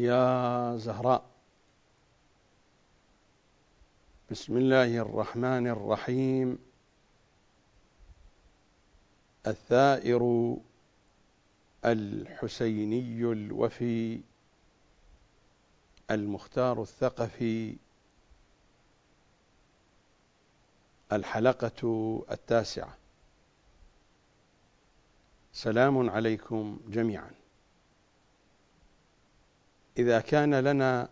يا زهراء. بسم الله الرحمن الرحيم. الثائر الحسيني الوفي المختار الثقفي، الحلقة 9. سلام عليكم جميعا. إذا كان لنا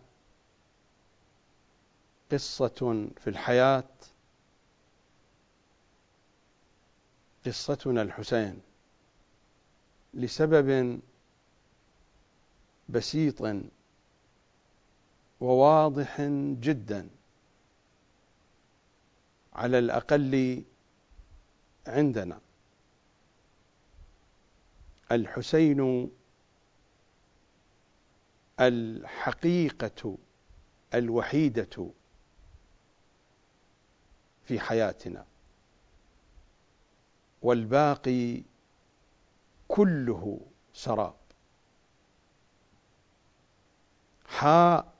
قصة في الحياة، قصتنا الحسين، لسبب بسيط وواضح جدا على الأقل عندنا. الحسين الحقيقة الوحيدة في حياتنا، والباقي كله سراب. حاء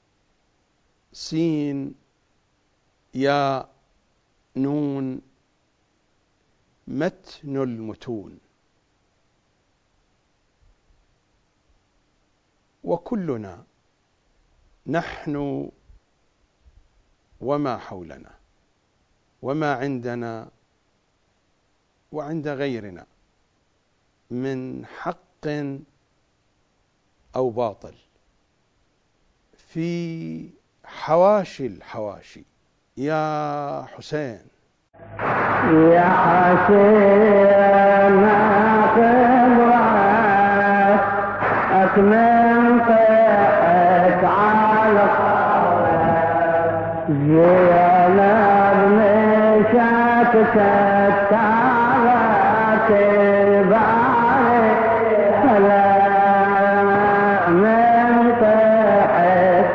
سين ياء نون، متن المتون. وكلنا نحن وما حولنا وما عندنا وعند غيرنا من حق أو باطل في حواشي الحواشي. يا حسين يا حسين خبرك أكمل طيحك على زينب مشات كتابك الباري هلا من طيحك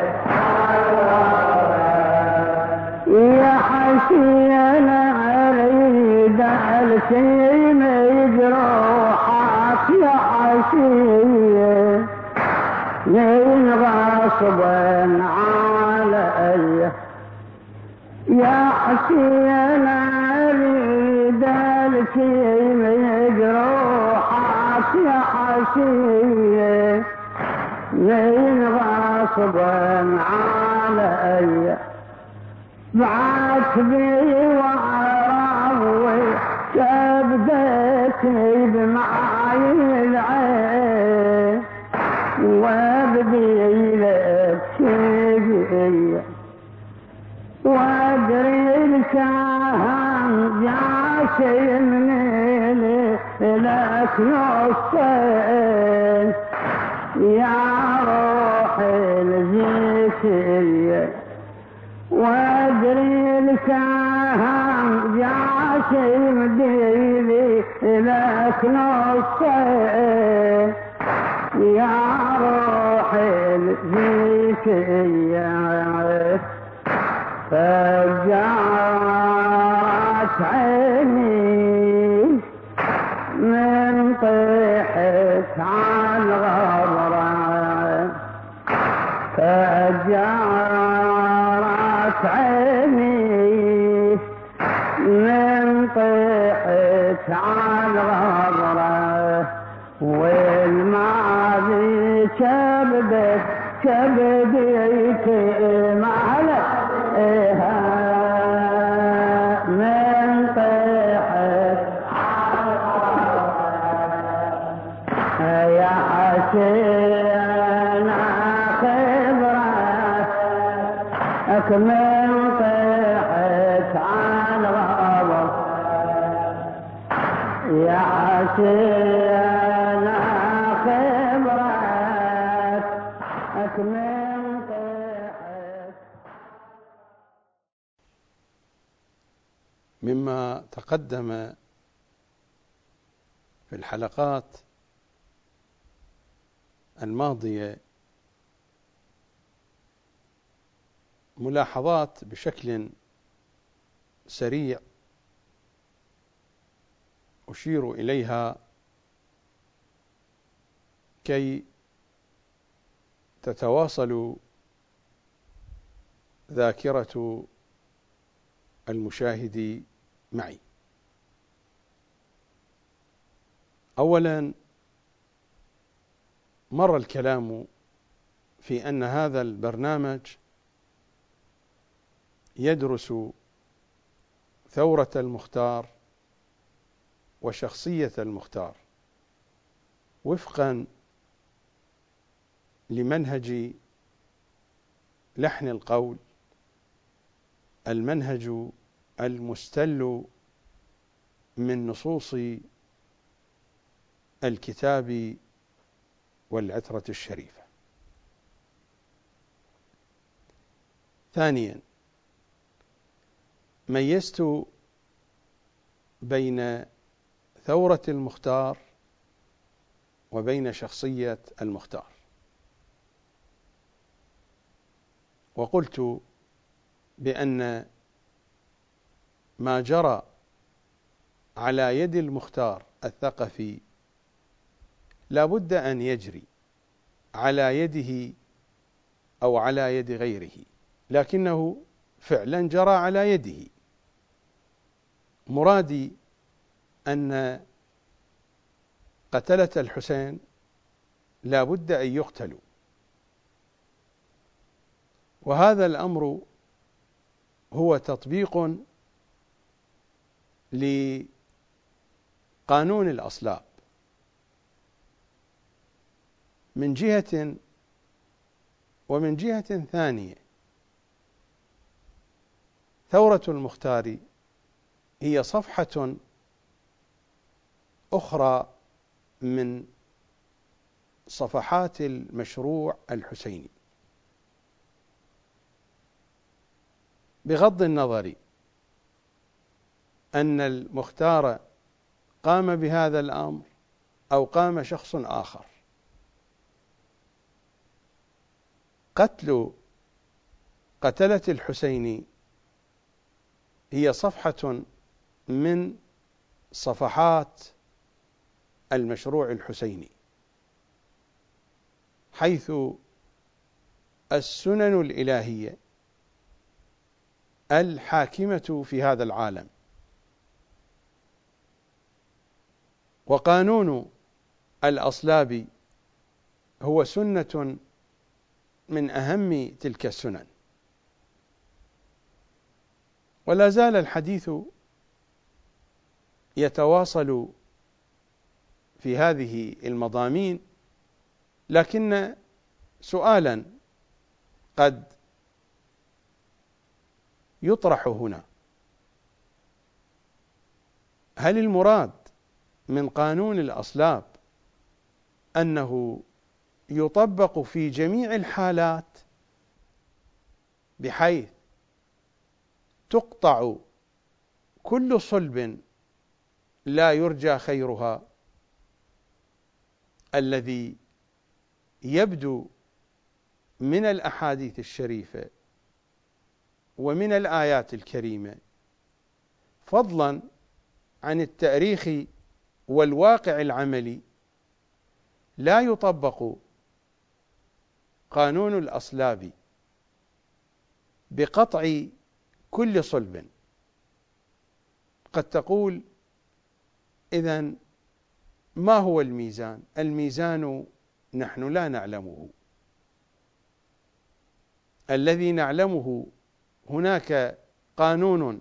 يا حسين أريد السيم جروحك يا حسين من غصبا علي يا حسين أريد السيم جروحك يا حسين من غصبا علي بعتبي وعراوي كبدتني بمعاي العين وابدي لك شيء وادري الكاهن جاشي من لك نصين يا روحي الزكية وادري الكاهن جاشي مديلي لك نصين يا روحي الزكية فجعت عيني من طيحك على الغبرة فجعت عيني من طيحك على الغبرة والماضي كبديك معلك من طيحك يا حسين خبرك أكمل طيحك على الغبر يا حسين خبرك أكمل طيحك. مما تقدم في الحلقات الماضية ملاحظات بشكل سريع أشير إليها كي تتواصل ذاكرة المشاهد معي. أولا، مر الكلام في أن هذا البرنامج يدرس ثورة المختار وشخصية المختار وفقا لمنهج لحن القول، المنهج المستل من نصوص الكتاب والعترة الشريفة. ثانيا، ميزت بين ثورة المختار وبين شخصية المختار، وقلت بأن ما جرى على يد المختار الثقفي لا بد أن يجري على يده أو على يد غيره، لكنه فعلا جرى على يده. مرادي أن قتلة الحسين لا بد أن يقتلوا، وهذا الأمر هو تطبيق لقانون الأصلاب من جهة، ومن جهة ثانية ثورة المختار هي صفحة أخرى من صفحات المشروع الحسيني، بغض النظر أن المختار قام بهذا الأمر أو قام شخص آخر. قتل قتلة الحسين هي صفحة من صفحات المشروع الحسيني، حيث السنن الإلهية الحاكمة في هذا العالم وقانون الأصلاب هو سنة من أهم تلك السنن. ولا زال الحديث يتواصل في هذه المضامين، لكن سؤالا قد يطرح هنا: هل المراد من قانون الأصلاب أنه يطبق في جميع الحالات بحيث تقطع كل صلب لا يرجى خيرها، الذي يبدو من الأحاديث الشريفة ومن الآيات الكريمة، فضلا عن التاريخ والواقع العملي، لا يطبق قانون الأصلاب بقطع كل صلب؟ قد تقول: إذن ما هو الميزان؟ الميزان نحن لا نعلمه. الذي نعلمه هناك قانون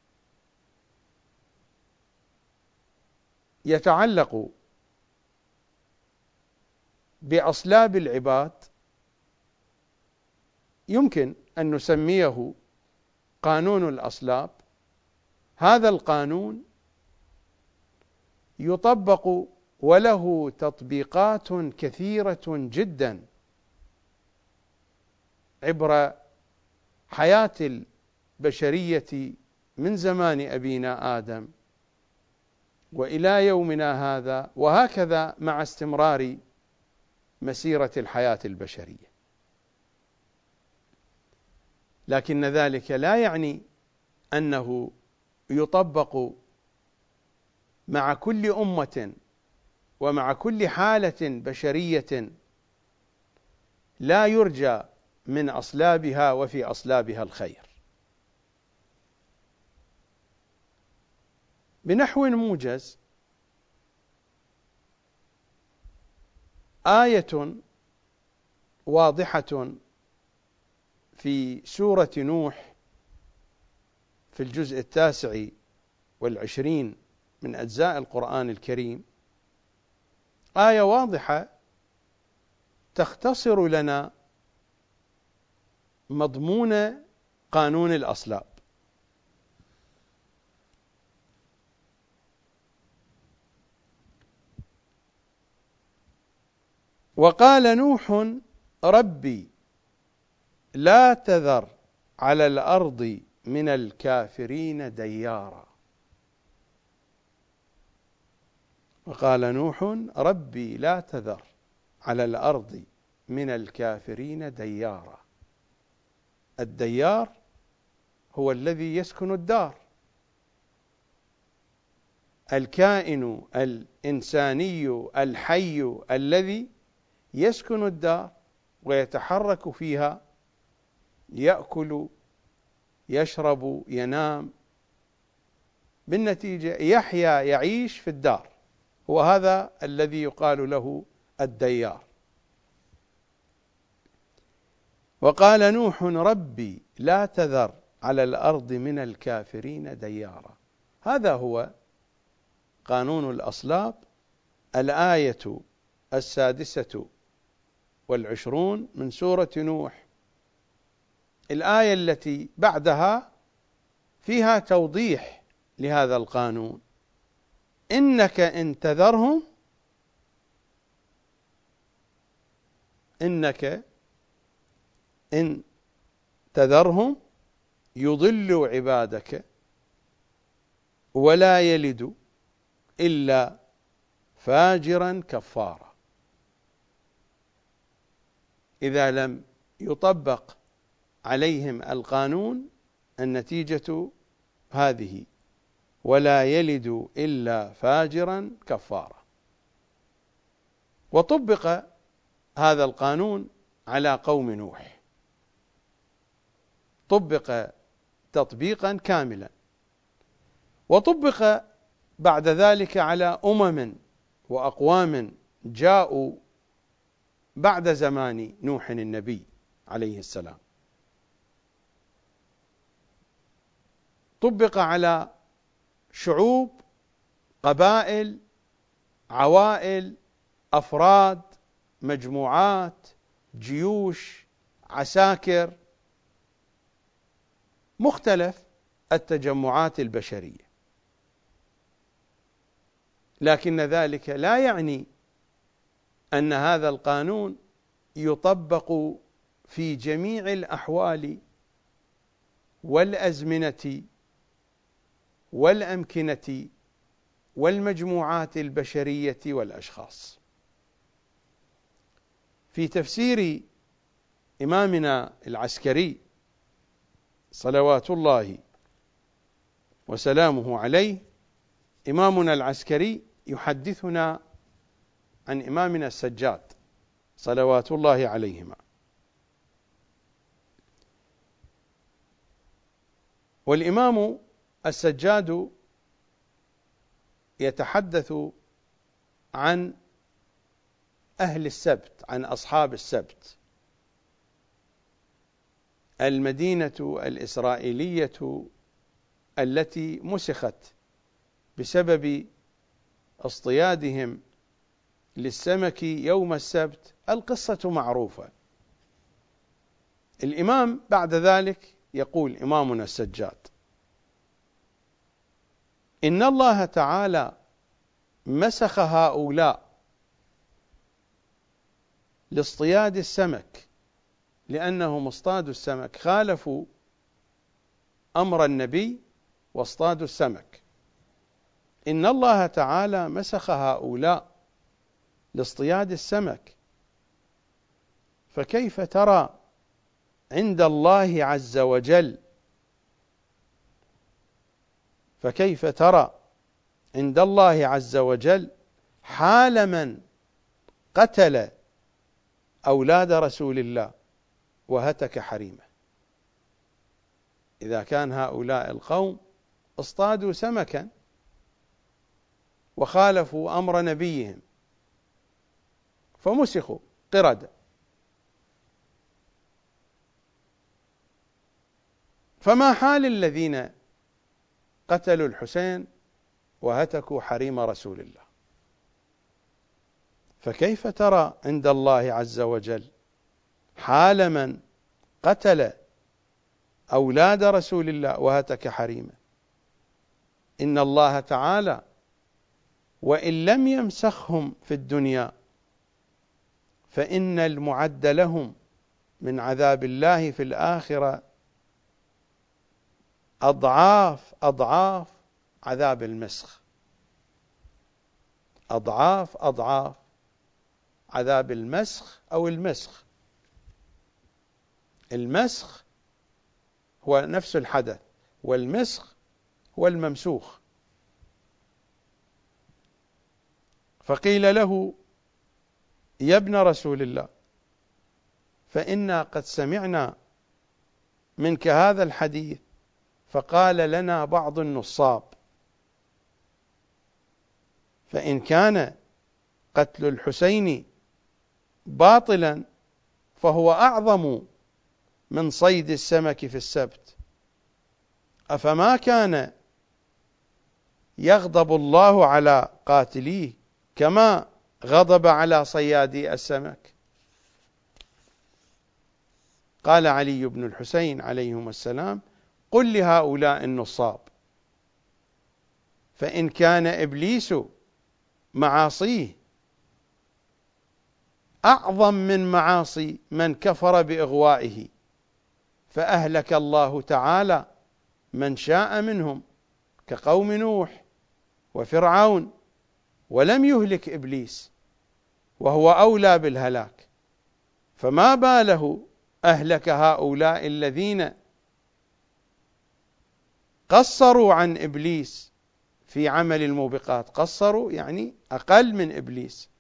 يتعلق بأصلاب العباد، يمكن أن نسميه قانون الأصلاب. هذا القانون يطبق وله تطبيقات كثيرة جدا عبر حياة البشرية من زمان أبينا آدم وإلى يومنا هذا، وهكذا مع استمرار مسيرة الحياة البشرية. لكن ذلك لا يعني أنه يطبق مع كل أمة ومع كل حالة بشرية لا يرجى من أصلابها وفي أصلابها الخير. بنحو موجز، آية واضحة في سورة نوح في الجزء 29 من أجزاء القرآن الكريم، آية واضحة تختصر لنا مضمون قانون الأصلاب. وقال نوح ربي لا تذر على الأرض من الكافرين ديارا. وقال نوح ربي لا تذر على الأرض من الكافرين ديارا. الديار هو الذي يسكن الدار، الكائن الإنساني الحي الذي يسكن الدار ويتحرك فيها، يأكل، يشرب، ينام، بالنتيجة يحيا، يعيش في الدار، هو هذا الذي يقال له الديار. وقال نوح ربي لا تذر على الأرض من الكافرين ديارا. هذا هو قانون الأصلاب، الآية 26 من سورة نوح. الآية التي بعدها فيها توضيح لهذا القانون: إنك إن تذرهم، إنك إن تذرهم يضلوا عبادك ولا يلدوا إلا فاجرا كفارا. إذا لم يطبق عليهم القانون النتيجة هذه: ولا يلد إلا فاجرا كفارا. وطبق هذا القانون على قوم نوح، طبق تطبيقا كاملا، وطبق بعد ذلك على أمم وأقوام جاءوا بعد زمان نوح النبي عليه السلام. طبق على شعوب، قبائل، عوائل، أفراد، مجموعات، جيوش، عساكر، مختلف التجمعات البشرية. لكن ذلك لا يعني أن هذا القانون يطبق في جميع الأحوال والأزمنة والأمكنة والمجموعات البشرية والأشخاص. في تفسير إمامنا العسكري صلوات الله وسلامه عليه، إمامنا العسكري يحدثنا عن إمامنا السجاد صلوات الله عليهما. والإمام السجاد يتحدث عن أهل السبت، عن أصحاب السبت، المدينة الإسرائيلية التي مسخت بسبب اصطيادهم للسمك يوم السبت. القصة معروفة. الإمام بعد ذلك يقول إمامنا السجاد: إن الله تعالى مسخ هؤلاء لاصطياد السمك، لأنهم اصطادوا السمك، خالفوا أمر النبي واصطادوا السمك. إن الله تعالى مسخ هؤلاء لاصطياد السمك، فكيف ترى عند الله عز وجل، فكيف ترى عند الله عز وجل حال من قتل أولاد رسول الله وهتك حريمه. إذا كان هؤلاء القوم اصطادوا سمكا وخالفوا أمر نبيهم فمسخوا قردة، فما حال الذين قتلوا الحسين وهتكوا حريم رسول الله؟ فكيف ترى عند الله عز وجل حال من قتل أولاد رسول الله وهتك حريمه؟ إن الله تعالى وإن لم يمسخهم في الدنيا فإن المعد لهم من عذاب الله في الآخرة أضعاف أضعاف عذاب المسخ، أضعاف أضعاف عذاب المسخ أو المسخ. المسخ هو نفس الحدث، والمسخ هو الممسوخ. فقيل له: يا ابن رسول الله، فإنا قد سمعنا منك هذا الحديث فقال لنا بعض النصاب، فإن كان قتل الحسين باطلا فهو أعظم من صيد السمك في السبت، أفما كان يغضب الله على قاتليه كما غضب على صيادي السمك؟ قال علي بن الحسين عليهما السلام: قل لهؤلاء النصاب: فإن كان إبليس معاصيه أعظم من معاصي من كفر بإغوائه، فأهلك الله تعالى من شاء منهم كقوم نوح وفرعون، ولم يهلك إبليس وهو أولى بالهلاك، فما باله أهلك هؤلاء الذين قصروا عن إبليس في عمل الموبقات. قصروا يعني أقل من إبليس،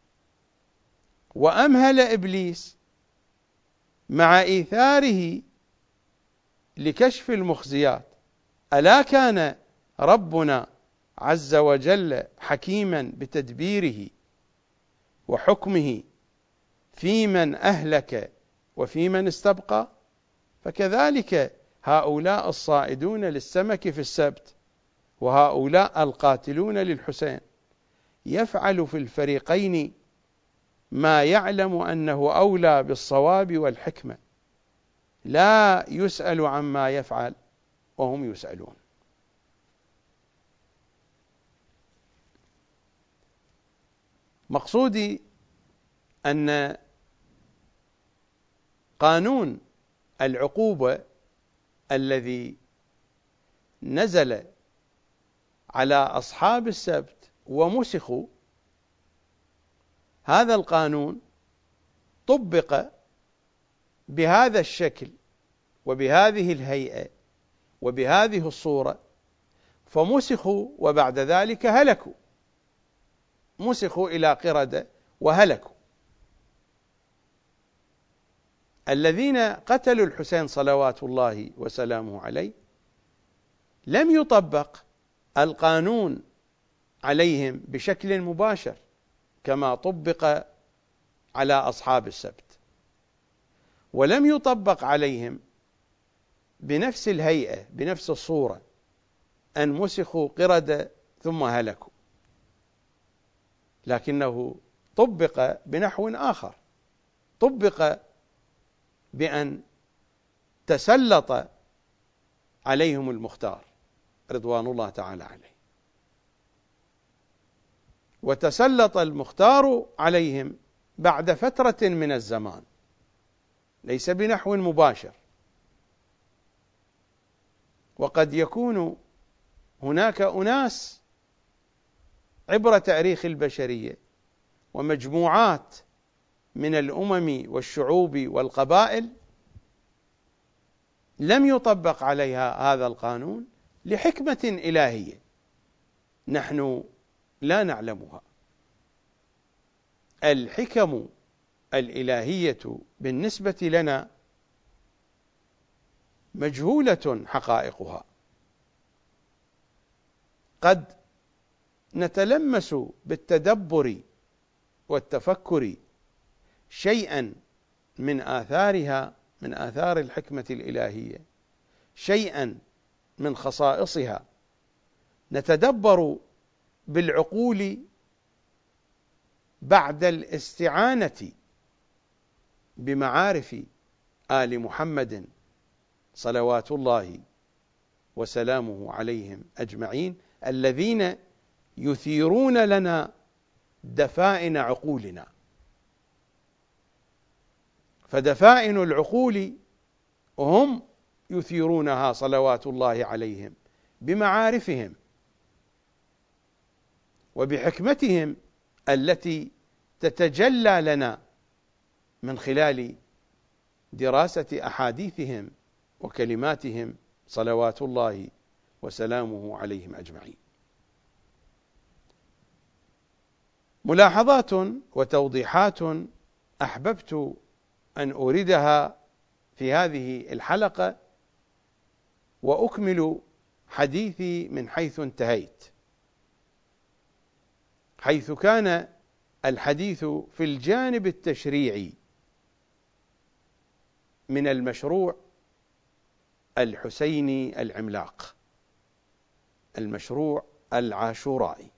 وأمهل إبليس مع إيثاره لكشف المخزيات. ألا كان ربنا عز وجل حكيما بتدبيره وحكمه في من أهلك وفي من استبقى؟ فكذلك هؤلاء الصائدون للسمك في السبت وهؤلاء القاتلون للحسين يفعل في الفريقين ما يعلم أنه أولى بالصواب والحكمة، لا يسأل عما يفعل وهم يسألون. مقصودي أن قانون العقوبة الذي نزل على أصحاب السبت ومسخوا، هذا القانون طبق بهذا الشكل وبهذه الهيئة وبهذه الصورة، فمسخوا وبعد ذلك هلكوا، مسخوا إلى قردة وهلكوا. الذين قتلوا الحسين صلوات الله وسلامه عليه لم يطبق القانون عليهم بشكل مباشر كما طبق على أصحاب السبت، ولم يطبق عليهم بنفس الهيئة بنفس الصورة أن مسخوا قردة ثم هلكوا، لكنه طبق بنحو آخر. طبق بأن تسلط عليهم المختار رضوان الله تعالى عليه، وتسلط المختار عليهم بعد فترة من الزمان، ليس بنحو مباشر. وقد يكون هناك أناس عبر تاريخ البشرية ومجموعات من الأمم والشعوب والقبائل لم يطبق عليها هذا القانون لحكمة إلهية نحن لا نعلمها. الحكم الإلهية بالنسبة لنا مجهولة حقائقها، قد نتلمس بالتدبر والتفكر شيئا من آثارها، من آثار الحكمة الإلهية، شيئا من خصائصها، نتدبر بالعقول بعد الاستعانة بمعارف آل محمد صلوات الله وسلامه عليهم أجمعين، الذين يثيرون لنا دفائن عقولنا. فدفائن العقول هم يثيرونها صلوات الله عليهم بمعارفهم وبحكمتهم التي تتجلى لنا من خلال دراسة أحاديثهم وكلماتهم صلوات الله وسلامه عليهم أجمعين. ملاحظات وتوضيحات أحببت أن أوردها في هذه الحلقة وأكمل حديثي من حيث انتهيت، حيث كان الحديث في الجانب التشريعي من المشروع الحسيني العملاق، المشروع العاشورائي.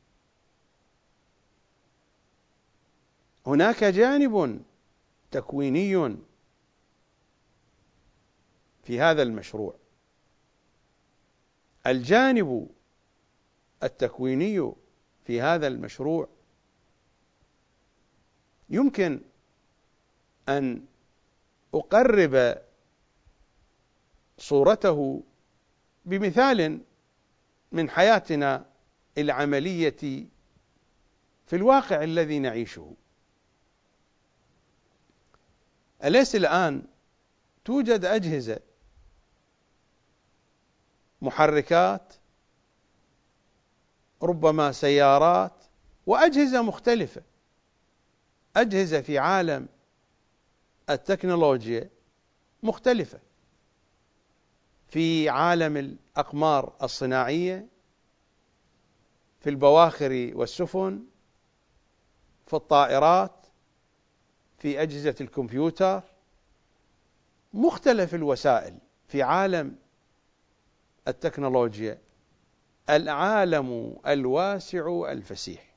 هناك جانب تكويني في هذا المشروع. الجانب التكويني في هذا المشروع يمكن أن أقرب صورته بمثال من حياتنا العملية في الواقع الذي نعيشه. أليس الآن توجد أجهزة محركات، ربما سيارات وأجهزة مختلفة، أجهزة في عالم التكنولوجيا مختلفة، في عالم الأقمار الصناعية، في البواخر والسفن، في الطائرات، في أجهزة الكمبيوتر، مختلف الوسائل في عالم التكنولوجيا، العالم الواسع الفسيح.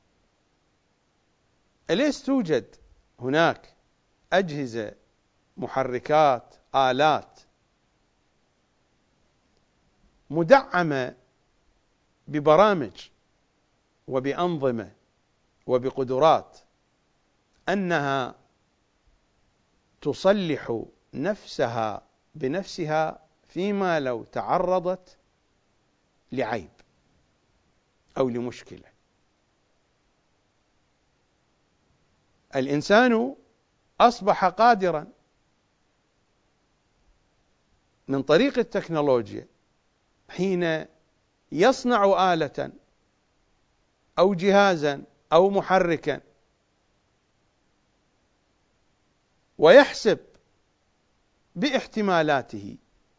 أليس توجد هناك أجهزة، محركات، آلات مدعمة ببرامج وبأنظمة وبقدرات أنها تصلح نفسها بنفسها فيما لو تعرضت لعيب أو لمشكلة؟ الإنسان أصبح قادرا من طريق التكنولوجيا حين يصنع آلة أو جهازا أو محركا ويحسب باحتمالاته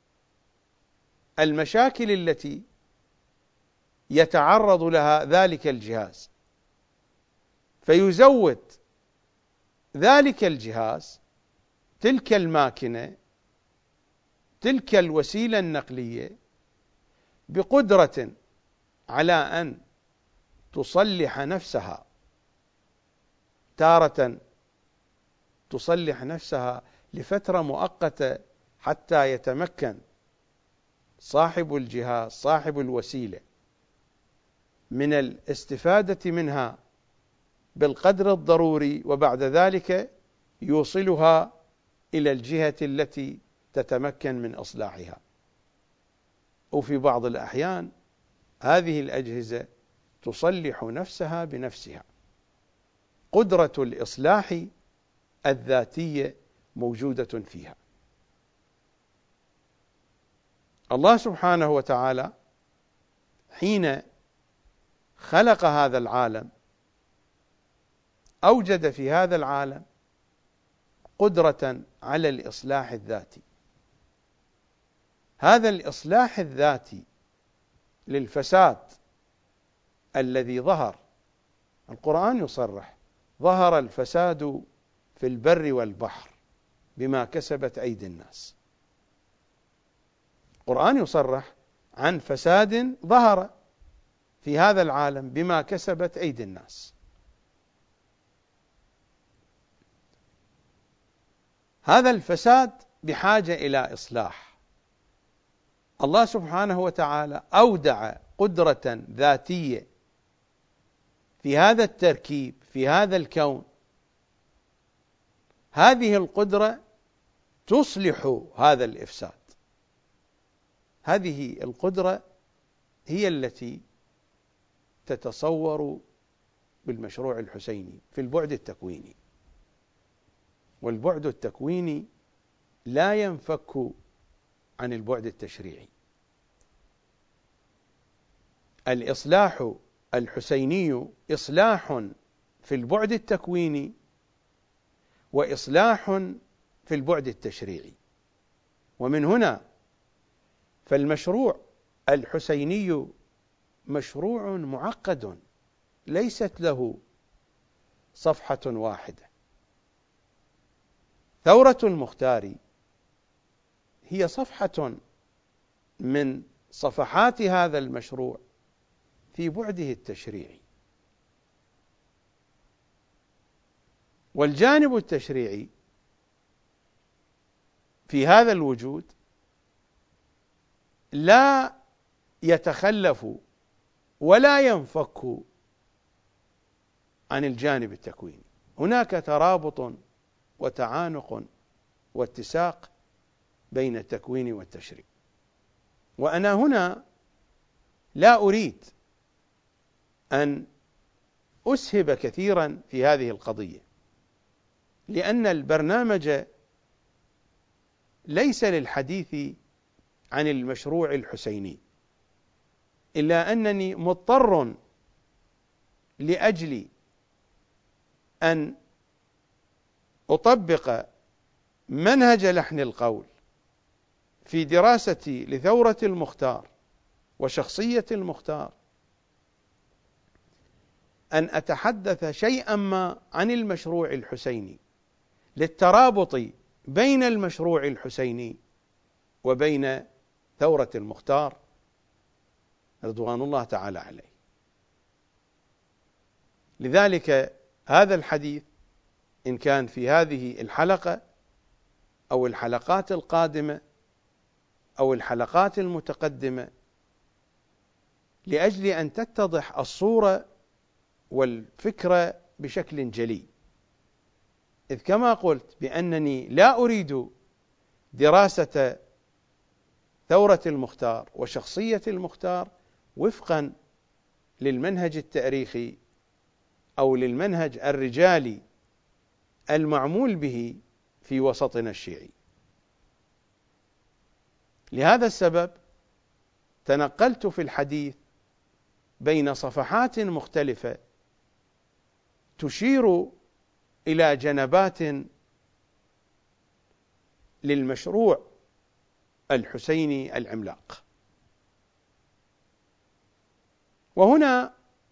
المشاكل التي يتعرض لها ذلك الجهاز، فيزود ذلك الجهاز، تلك الماكنة، تلك الوسيلة النقلية، بقدرة على أن تصلح نفسها، تارة تصلح نفسها لفترة مؤقتة حتى يتمكن صاحب الجهاز، صاحب الوسيلة، من الاستفادة منها بالقدر الضروري، وبعد ذلك يوصلها إلى الجهة التي تتمكن من إصلاحها. وفي بعض الأحيان هذه الأجهزة تصلح نفسها بنفسها، قدرة الإصلاح الذاتية موجودة فيها. الله سبحانه وتعالى حين خلق هذا العالم أوجد في هذا العالم قدرة على الإصلاح الذاتي. هذا الإصلاح الذاتي للفساد الذي ظهر، القرآن يصرح: ظهر الفساد في البر والبحر بما كسبت أيدي الناس. القرآن يصرح عن فساد ظهر في هذا العالم بما كسبت أيدي الناس. هذا الفساد بحاجة إلى إصلاح. الله سبحانه وتعالى أودع قدرة ذاتية في هذا التركيب، في هذا الكون. هذه القدرة تصلح هذا الإفساد. هذه القدرة هي التي تتصور بالمشروع الحسيني في البعد التكويني. والبعد التكويني لا ينفك عن البعد التشريعي. الإصلاح الحسيني إصلاح في البعد التكويني وإصلاح في البعد التشريعي. ومن هنا فالمشروع الحسيني مشروع معقد، ليست له صفحة واحدة. ثورة المختار هي صفحة من صفحات هذا المشروع في بعده التشريعي. والجانب التشريعي في هذا الوجود لا يتخلف ولا ينفك عن الجانب التكويني. هناك ترابط وتعانق واتساق بين التكوين والتشريع. وأنا هنا لا أريد أن أسهب كثيرا في هذه القضية، لأن البرنامج ليس للحديث عن المشروع الحسيني، إلا أنني مضطر لأجل أن أطبق منهج لحن القول في دراستي لثورة المختار وشخصية المختار أن أتحدث شيئا ما عن المشروع الحسيني، للترابط بين المشروع الحسيني وبين ثورة المختار رضوان الله تعالى عليه. لذلك هذا الحديث إن كان في هذه الحلقة أو الحلقات القادمة أو الحلقات المتقدمة، لأجل أن تتضح الصورة والفكرة بشكل جلي. إذ كما قلت بأنني لا أريد دراسة ثورة المختار وشخصية المختار وفقا للمنهج التاريخي أو للمنهج الرجالي المعمول به في وسطنا الشيعي. لهذا السبب تنقلت في الحديث بين صفحات مختلفة تشير إلى جنبات للمشروع الحسيني العملاق. وهنا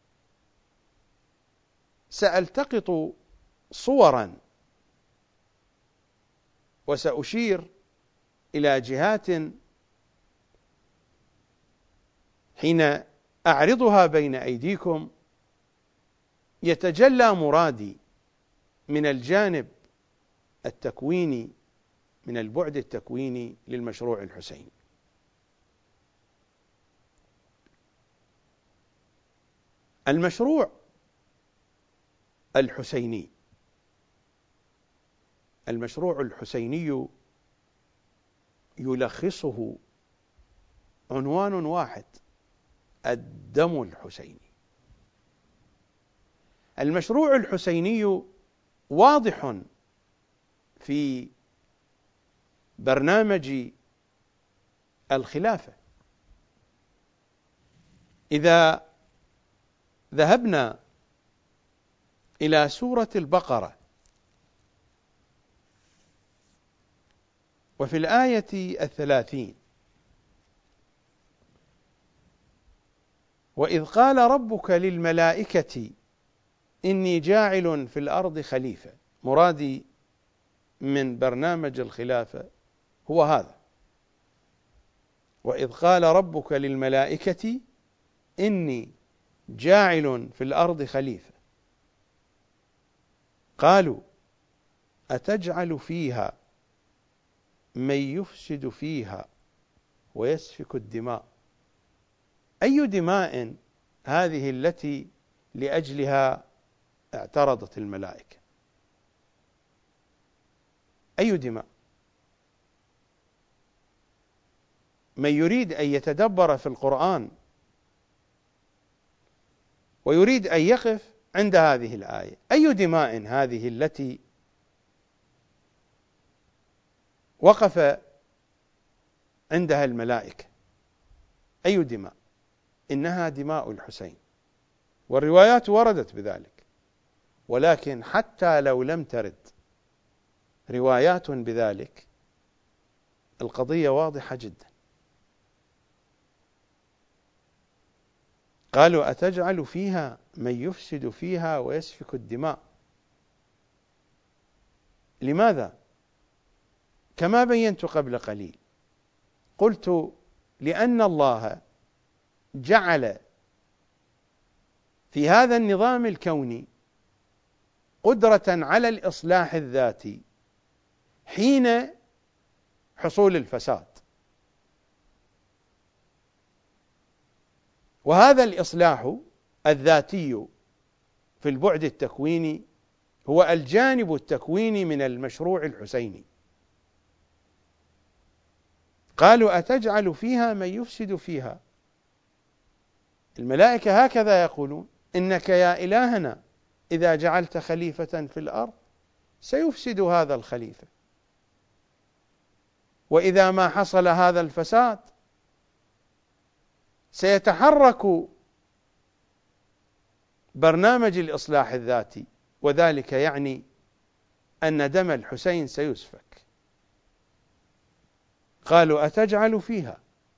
سألتقط صورا وسأشير إلى جهات حين أعرضها بين أيديكم يتجلى مرادي من الجانب التكويني، من البعد التكويني للمشروع الحسيني. المشروع الحسيني، المشروع الحسيني يلخصه عنوان واحد: الدم الحسيني. المشروع الحسيني واضح في برنامج الخلافة. إذا ذهبنا إلى سورة البقرة وفي الآية 30: وإذ قال ربك للملائكة إني جاعل في الأرض خليفة. مرادي من برنامج الخلافة هو هذا: وإذ قال ربك للملائكة إني جاعل في الأرض خليفة قالوا أتجعل فيها من يفسد فيها ويسفك الدماء. أي دماء هذه التي لأجلها اعترضت الملائكة؟ أي دماء؟ من يريد أن يتدبر في القرآن ويريد أن يقف عند هذه الآية، أي دماء هذه التي وقف عندها الملائكة؟ أي دماء؟ إنها دماء الحسين، والروايات وردت بذلك. ولكن حتى لو لم ترد روايات بذلك، القضية واضحة جدا. قالوا أتجعل فيها من يفسد فيها ويسفك الدماء. لماذا؟ كما بينت قبل قليل، قلت لأن الله جعل في هذا النظام الكوني قدرة على الإصلاح الذاتي حين حصول الفساد، وهذا الإصلاح الذاتي في البعد التكويني هو الجانب التكويني من المشروع الحسيني. قالوا أتجعل فيها من يفسد فيها. الملائكة هكذا يقولون: إنك يا إلهنا إذا جعلت خليفة في الأرض سيفسد هذا الخليفة، وإذا ما حصل هذا الفساد سيتحرك برنامج الإصلاح الذاتي، وذلك يعني أن دم الحسين سيسفك. قالوا أتجعل فيها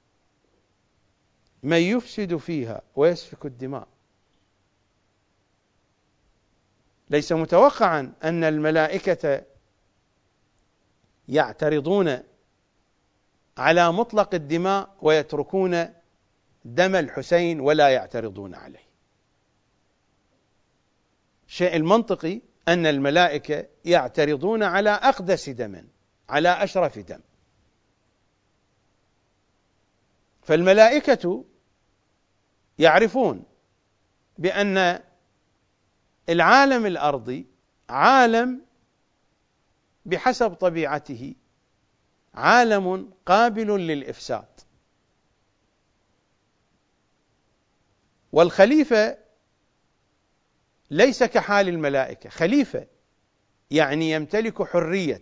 من يفسد فيها ويسفك الدماء. ليس متوقعا أن الملائكة يعترضون على مطلق الدماء ويتركون دم الحسين ولا يعترضون عليه. الشيء المنطقي أن الملائكة يعترضون على أقدس دم، على أشرف دم. فالملائكة يعرفون بأن العالم الأرضي عالم بحسب طبيعته عالم قابل للإفساد، والخليفة ليس كحال الملائكة. خليفة يعني يمتلك حرية،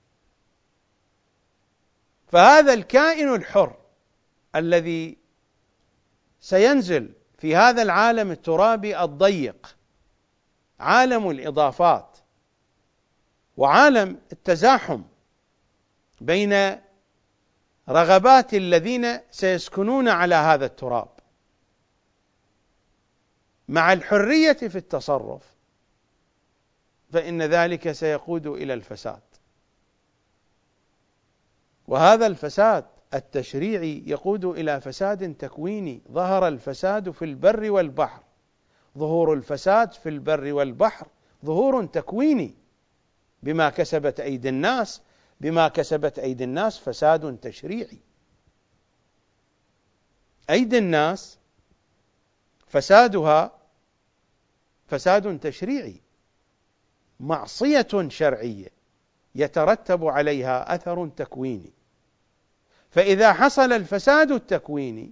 فهذا الكائن الحر الذي سينزل في هذا العالم الترابي الضيق، عالم الإضافات وعالم التزاحم بين رغبات الذين سيسكنون على هذا التراب مع الحرية في التصرف، فإن ذلك سيقود إلى الفساد. وهذا الفساد التشريعي يقود إلى فساد تكويني. ظهر الفساد في البر والبحر. ظهور الفساد في البر والبحر ظهور تكويني بما كسبت أيدي الناس. بما كسبت أيدي الناس فساد تشريعي. أيدي الناس فسادها فساد تشريعي، معصية شرعية يترتب عليها أثر تكويني. فإذا حصل الفساد التكويني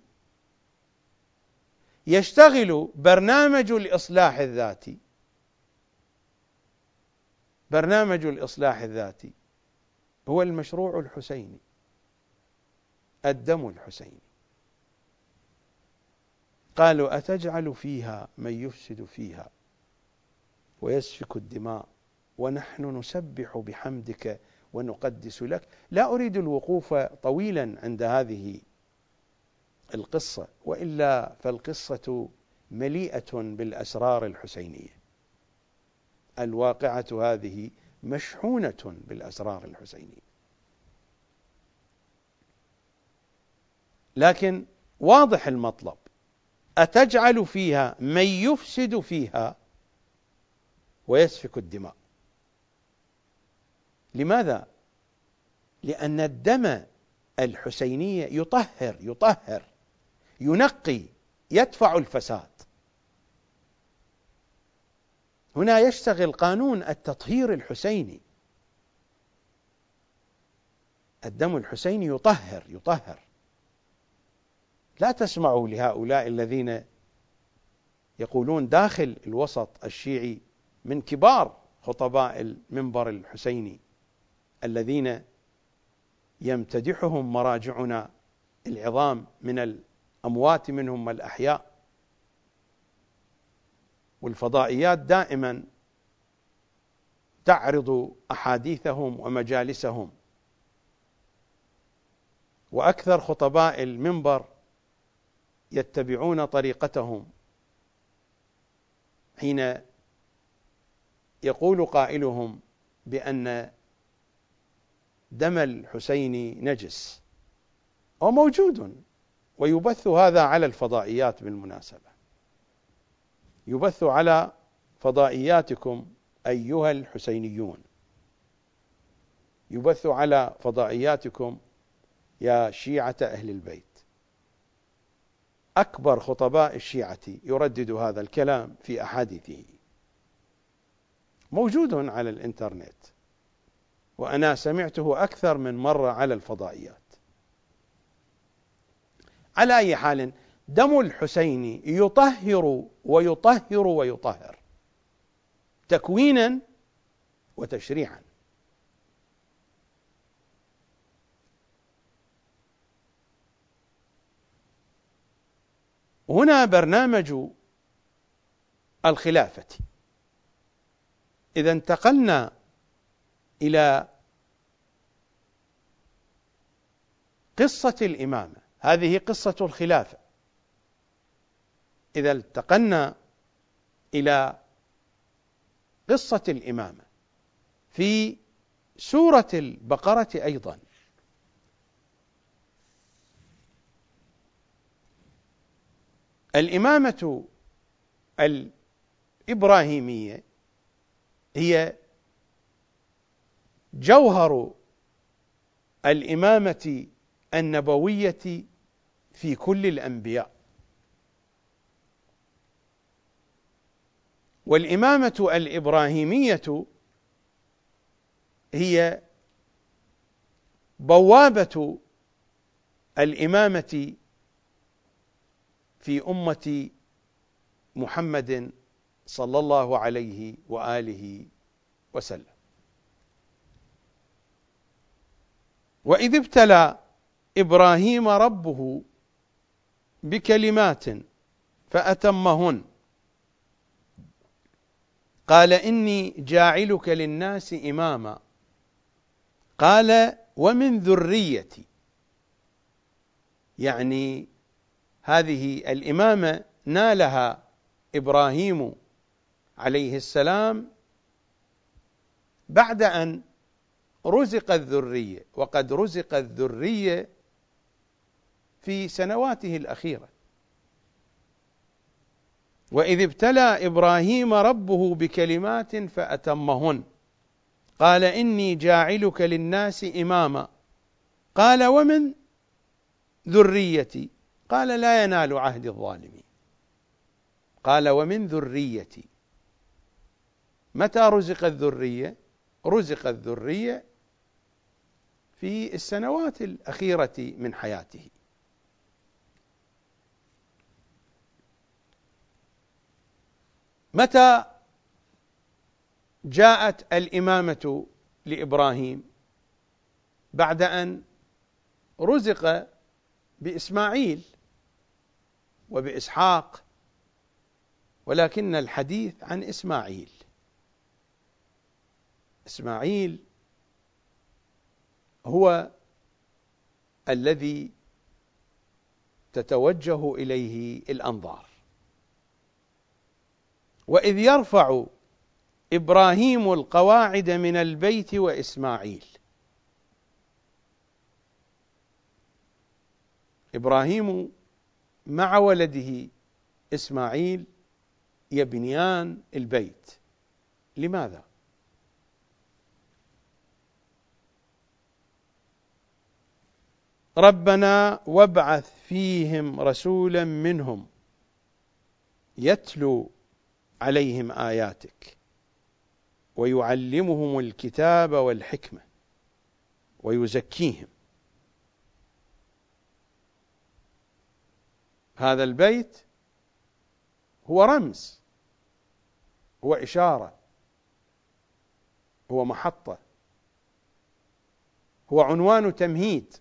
يشتغل برنامج الإصلاح الذاتي. برنامج الإصلاح الذاتي هو المشروع الحسيني، الدم الحسيني. قالوا أتجعل فيها من يفسد فيها ويسفك الدماء ونحن نسبح بحمدك ونقدس لك. لا أريد الوقوف طويلا عند هذه القصة، وإلا فالقصة مليئة بالأسرار الحسينية. الواقعة هذه مشحونة بالأسرار الحسينية، لكن واضح المطلب: أتجعل فيها من يفسد فيها ويسفك الدماء. لماذا؟ لأن الدم الحسيني يطهر ينقي، يدفع الفساد. هنا يشتغل قانون التطهير الحسيني. الدم الحسيني يطهر. لا تسمعوا لهؤلاء الذين يقولون داخل الوسط الشيعي من كبار خطباء المنبر الحسيني الذين يمتدحهم مراجعنا العظام من الأموات منهم والأحياء، والفضائيات دائما تعرض أحاديثهم ومجالسهم. وأكثر خطباء المنبر يتبعون طريقتهم حين يقول قائلهم بأن دم الحسين نجس، وموجود ويبث هذا على الفضائيات. بالمناسبة يبث على فضائياتكم أيها الحسينيون، يبث على فضائياتكم يا شيعة أهل البيت. أكبر خطباء الشيعة يردد هذا الكلام في أحاديثه، موجود على الإنترنت، وأنا سمعته أكثر من مرة على الفضائيات. على أي حال، دم الحسين يطهر ويطهر تكوينا وتشريعا. هنا برنامج الخلافة. إذا انتقلنا إلى قصة الإمامة، هذه قصة الخلافة. إذا انتقلنا إلى قصة الإمامة في سورة البقرة أيضا، الإمامة الإبراهيمية هي جوهر الإمامة النبوية في كل الأنبياء. والإمامة الإبراهيمية هي بوابة الإمامة في أمة محمد صلى الله عليه وآله وسلم. وإذ ابتلى إبراهيم ربه بكلمات فأتمهن قال إني جاعلك للناس إماما قال ومن ذريتي. يعني هذه الإمامة نالها إبراهيم عليه السلام بعد أن رزق الذرية، وقد رزق الذرية في سنواته الأخيرة. وإذ ابتلى إبراهيم ربه بكلمات فأتمهن قال إني جاعلك للناس إماما قال ومن ذريتي قال لا ينال عهد الظالمين. قال ومن ذريتي. متى رزق الذرية؟ رزق الذرية في السنوات الأخيرة من حياته. متى جاءت الإمامة لإبراهيم؟ بعد أن رزق بإسماعيل وبإسحاق، ولكن الحديث عن إسماعيل. إسماعيل هو الذي تتوجه إليه الأنظار. وإذ يرفع إبراهيم القواعد من البيت وإسماعيل. إبراهيم مع ولده إسماعيل يبنيان البيت. لماذا؟ ربنا وابعث فيهم رسولا منهم يتلو عليهم آياتك ويعلمهم الكتاب والحكمة ويزكيهم. هذا البيت هو رمز، هو إشارة، هو محطة، هو عنوان تمهيد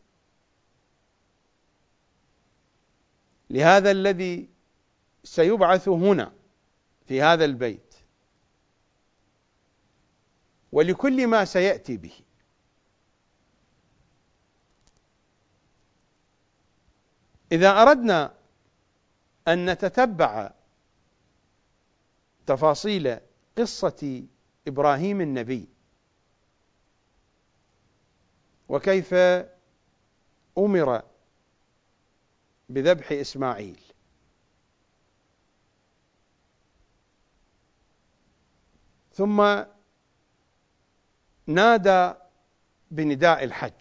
لهذا الذي سيبعث هنا في هذا البيت ولكل ما سيأتي به. إذا أردنا أن نتتبع تفاصيل قصة إبراهيم النبي وكيف أمر بذبح إسماعيل، ثم نادى بنداء الحج،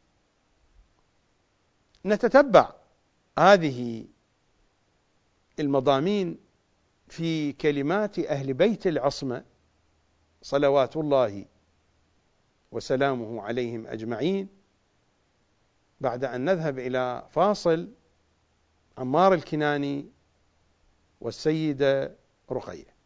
نتتبع هذه المضامين في كلمات أهل بيت العصمة صلوات الله وسلامه عليهم أجمعين، بعد أن نذهب إلى فاصل عمار الكناني والسيدة رقية.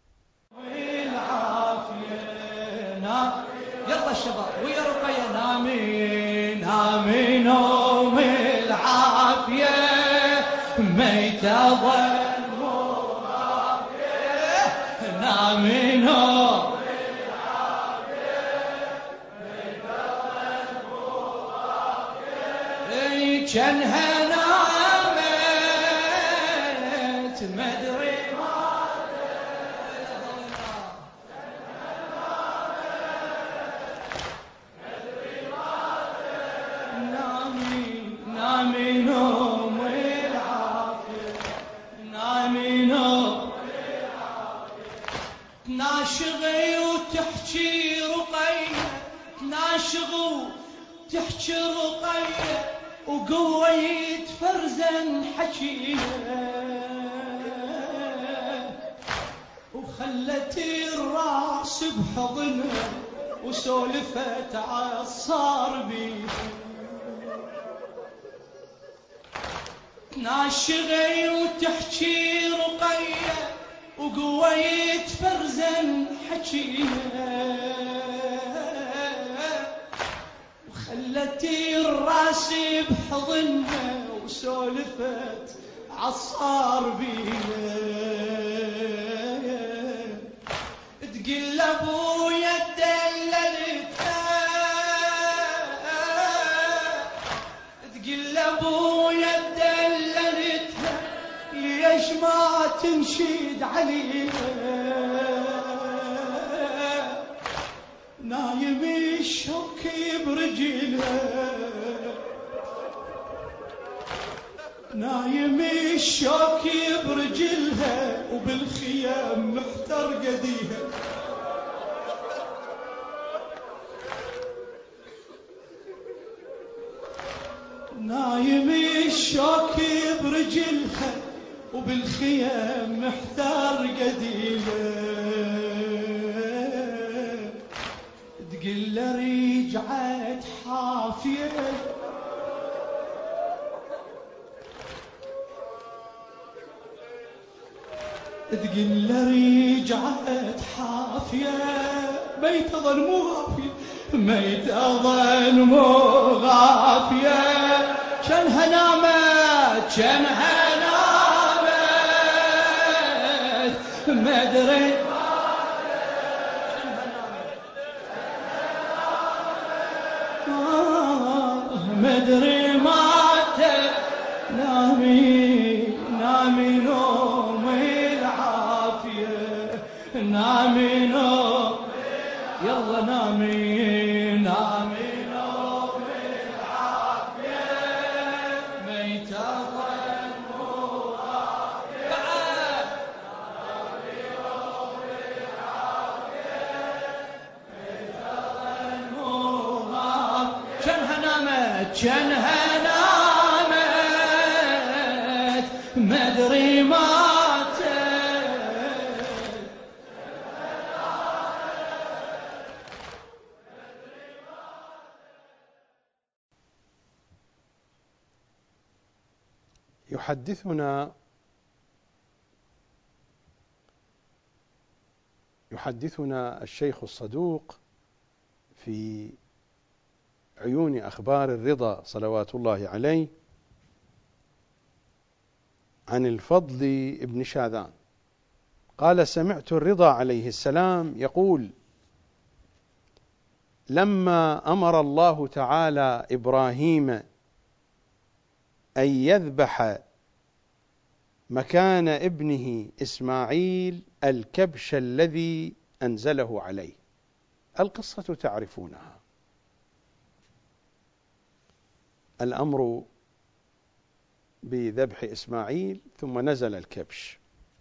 يلا الشباب ويا رقية نامين نامين نوم العافية ميتة ظلموا نامين نوم العافية ميتة ظلموا كانها نامت مدري نامي نوم العافية نامي نوم العافية تناشغي وتحكي رقية تناشغ وتحكي رقية وقويت فرزا حكيها وخلت الراس بحضنها وسولفت عالصار بيها ناشغي وتحكي رقية وقويت فرزا حكيها وخلتي الراس بحضنها وسولفت عالصار بيها تقل ابويا دللتها تقل ابويا ليش ما تنشد عليها نايم الشوك برجلها نايم الشوك برجلها وبالخيام محتر قديها نايم الشوك برجلها وبالخيام محتار قديمة تقل رجعت حافية تقل رجعت حافية ميت ظل مو غافية ميت ظل مو غافية كانها نامت كانها ما ادري نامي نوم يلا نامي نامي نوم العافية ميت ظل مو غافية بعد نامي نوم العافية ميت ظل مو غافية شنها نامت شنها نامت ما ادري ماتت يحدثنا الشيخ الصدوق في عيون أخبار الرضا صلوات الله عليه عن الفضل بن شاذان قال: سمعت الرضا عليه السلام يقول: لما أمر الله تعالى إبراهيم أن يذبح مكان ابنه إسماعيل الكبش الذي أنزله عليه. القصة تعرفونها. الأمر بذبح إسماعيل ثم نزل الكبش.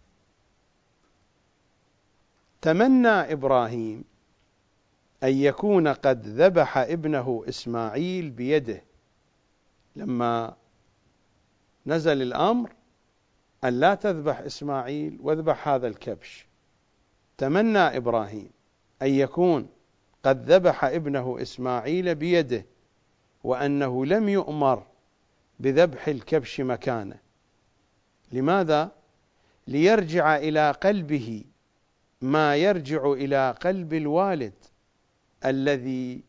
تمنى إبراهيم أن يكون قد ذبح ابنه إسماعيل بيده لما نزل الأمر أن لا تذبح إسماعيل واذبح هذا الكبش. تمنى إبراهيم أن يكون قد ذبح ابنه إسماعيل بيده وأنه لم يؤمر بذبح الكبش مكانه. لماذا؟ ليرجع إلى قلبه ما يرجع إلى قلب الوالد الذي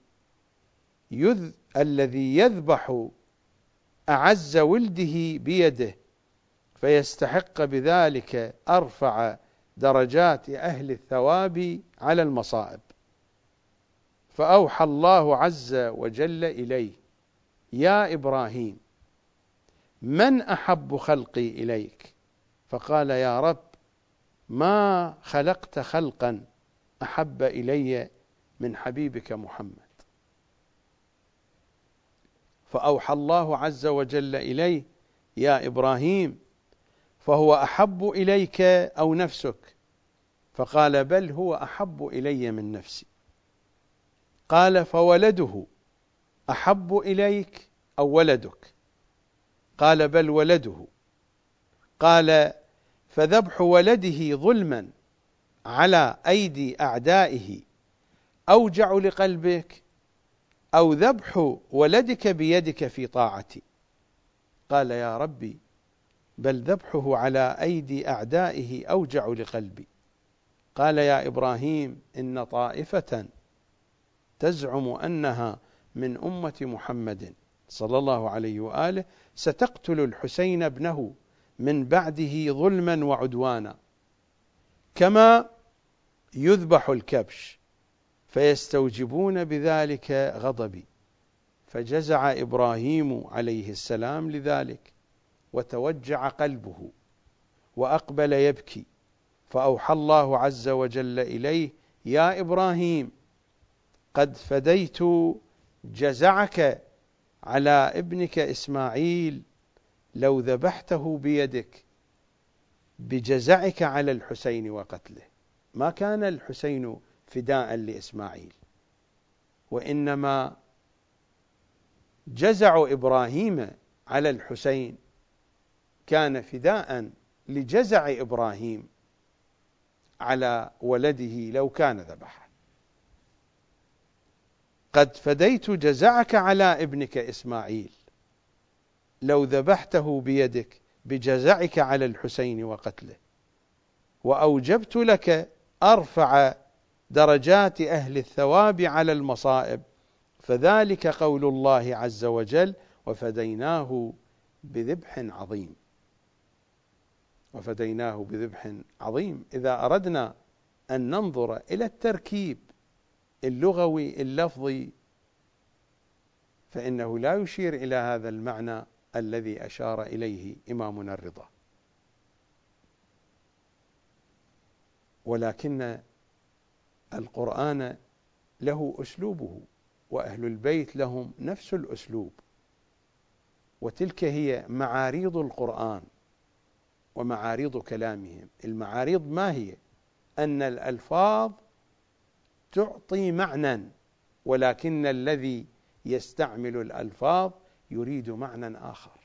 يذبح أعز ولده بيده، فيستحق بذلك أرفع درجات أهل الثواب على المصائب. فأوحى الله عز وجل إليه: يا إبراهيم، من أحب خلقي إليك؟ فقال: يا رب، ما خلقت خلقا أحب إلي من حبيبك محمد. فأوحى الله عز وجل إليه: يا إبراهيم، فهو أحب إليك أو نفسك؟ فقال: بل هو أحب إلي من نفسي. قال: فولده أحب إليك أو ولدك؟ قال: بل ولده. قال: فذبح ولده ظلما على أيدي أعدائه أوجع لقلبك أو ذبح ولدك بيدك في طاعتي؟ قال: يا ربي، بل ذبحه على أيدي أعدائه أوجع لقلبي. قال: يا إبراهيم، إن طائفة تزعم أنها من أمة محمد صلى الله عليه وآله ستقتل الحسين ابنه من بعده ظلما وعدوانا، كما يذبح الكبش، فيستوجبون بذلك غضبي. فجزع إبراهيم عليه السلام لذلك، وتوجع قلبه وأقبل يبكي. فأوحى الله عز وجل إليه: يا إبراهيم، قد فديت جزعك على ابنك إسماعيل لو ذبحته بيدك بجزعك على الحسين وقتله. ما كان الحسين فداء لإسماعيل، وإنما جزع إبراهيم على الحسين كان فداء لجزع إبراهيم على ولده لو كان ذبحه. قد فديت جزعك على ابنك إسماعيل لو ذبحته بيدك بجزعك على الحسين وقتله، وأوجبت لك أرفع درجات أهل الثواب على المصائب، فذلك قول الله عز وجل: وفديناه بذبح عظيم. وفديناه بذبح عظيم. إذا أردنا أن ننظر إلى التركيب اللغوي اللفظي فإنه لا يشير إلى هذا المعنى الذي أشار إليه إمامنا الرضا، ولكن القرآن له أسلوبه، وأهل البيت لهم نفس الأسلوب، وتلك هي معاريض القرآن ومعاريض كلامهم. المعاريض ما هي؟ أن الألفاظ تعطي معنى، ولكن الذي يستعمل الألفاظ يريد معنى آخر،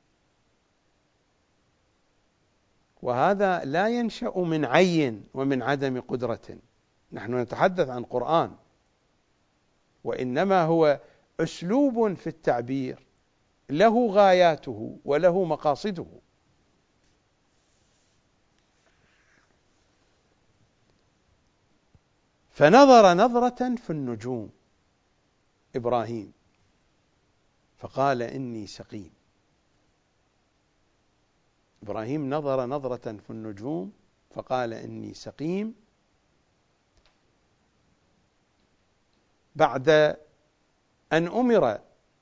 وهذا لا ينشأ من عي ومن عدم قدرة. نحن نتحدث عن قرآن، وإنما هو أسلوب في التعبير له غاياته وله مقاصده. فنظر نظرة في النجوم إبراهيم فقال إني سقيم. إبراهيم نظر نظرة في النجوم فقال إني سقيم بعد أن أمر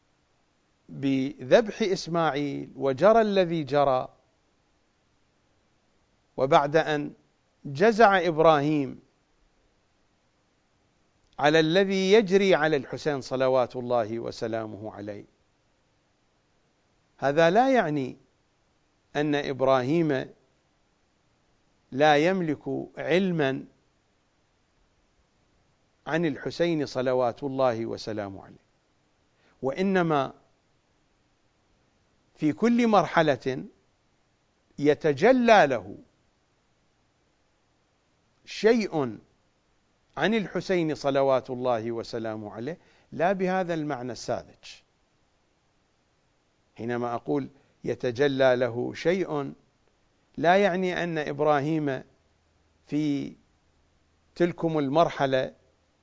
بذبح إسماعيل وجرى الذي جرى، وبعد أن جزع إبراهيم على الذي يجري على الحسين صلوات الله وسلامه عليه. هذا لا يعني أن إبراهيم لا يملك علما عن الحسين صلوات الله وسلامه عليه، وإنما في كل مرحلة يتجلى له شيء عن الحسين صلوات الله وسلامه عليه، لا بهذا المعنى الساذج. حينما أقول يتجلى له شيء، لا يعني أن إبراهيم في تلكم المرحلة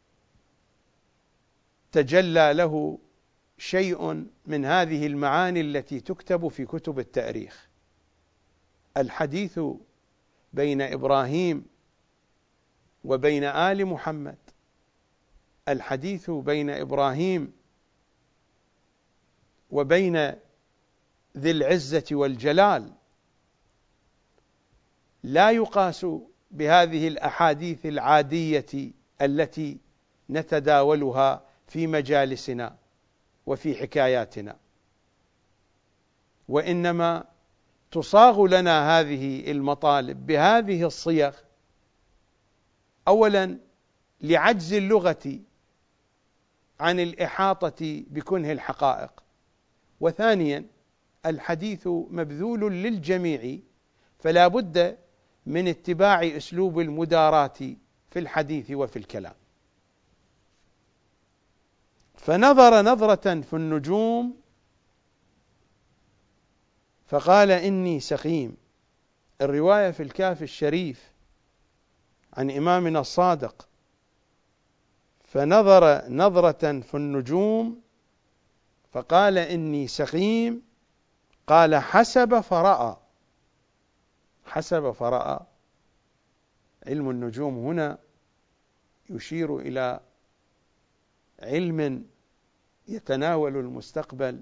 تجلى له شيء من هذه المعاني التي تكتب في كتب التاريخ. الحديث بين إبراهيم وبين آل محمد، الحديث بين إبراهيم وبين ذي العزة والجلال لا يقاس بهذه الأحاديث العادية التي نتداولها في مجالسنا وفي حكاياتنا، وإنما تصاغ لنا هذه المطالب بهذه الصيغ، أولا لعجز اللغة عن الإحاطة بكنه الحقائق، وثانيا الحديث مبذول للجميع، فلا بد من اتباع أسلوب المداراة في الحديث وفي الكلام. فنظر نظرة في النجوم فقال إني سقيم. الرواية في الكافي الشريف عن إمامنا الصادق: فنظر نظرة في النجوم فقال إني سقيم، قال حسب فرأى. حسب فرأى، علم النجوم هنا يشير إلى علم يتناول المستقبل،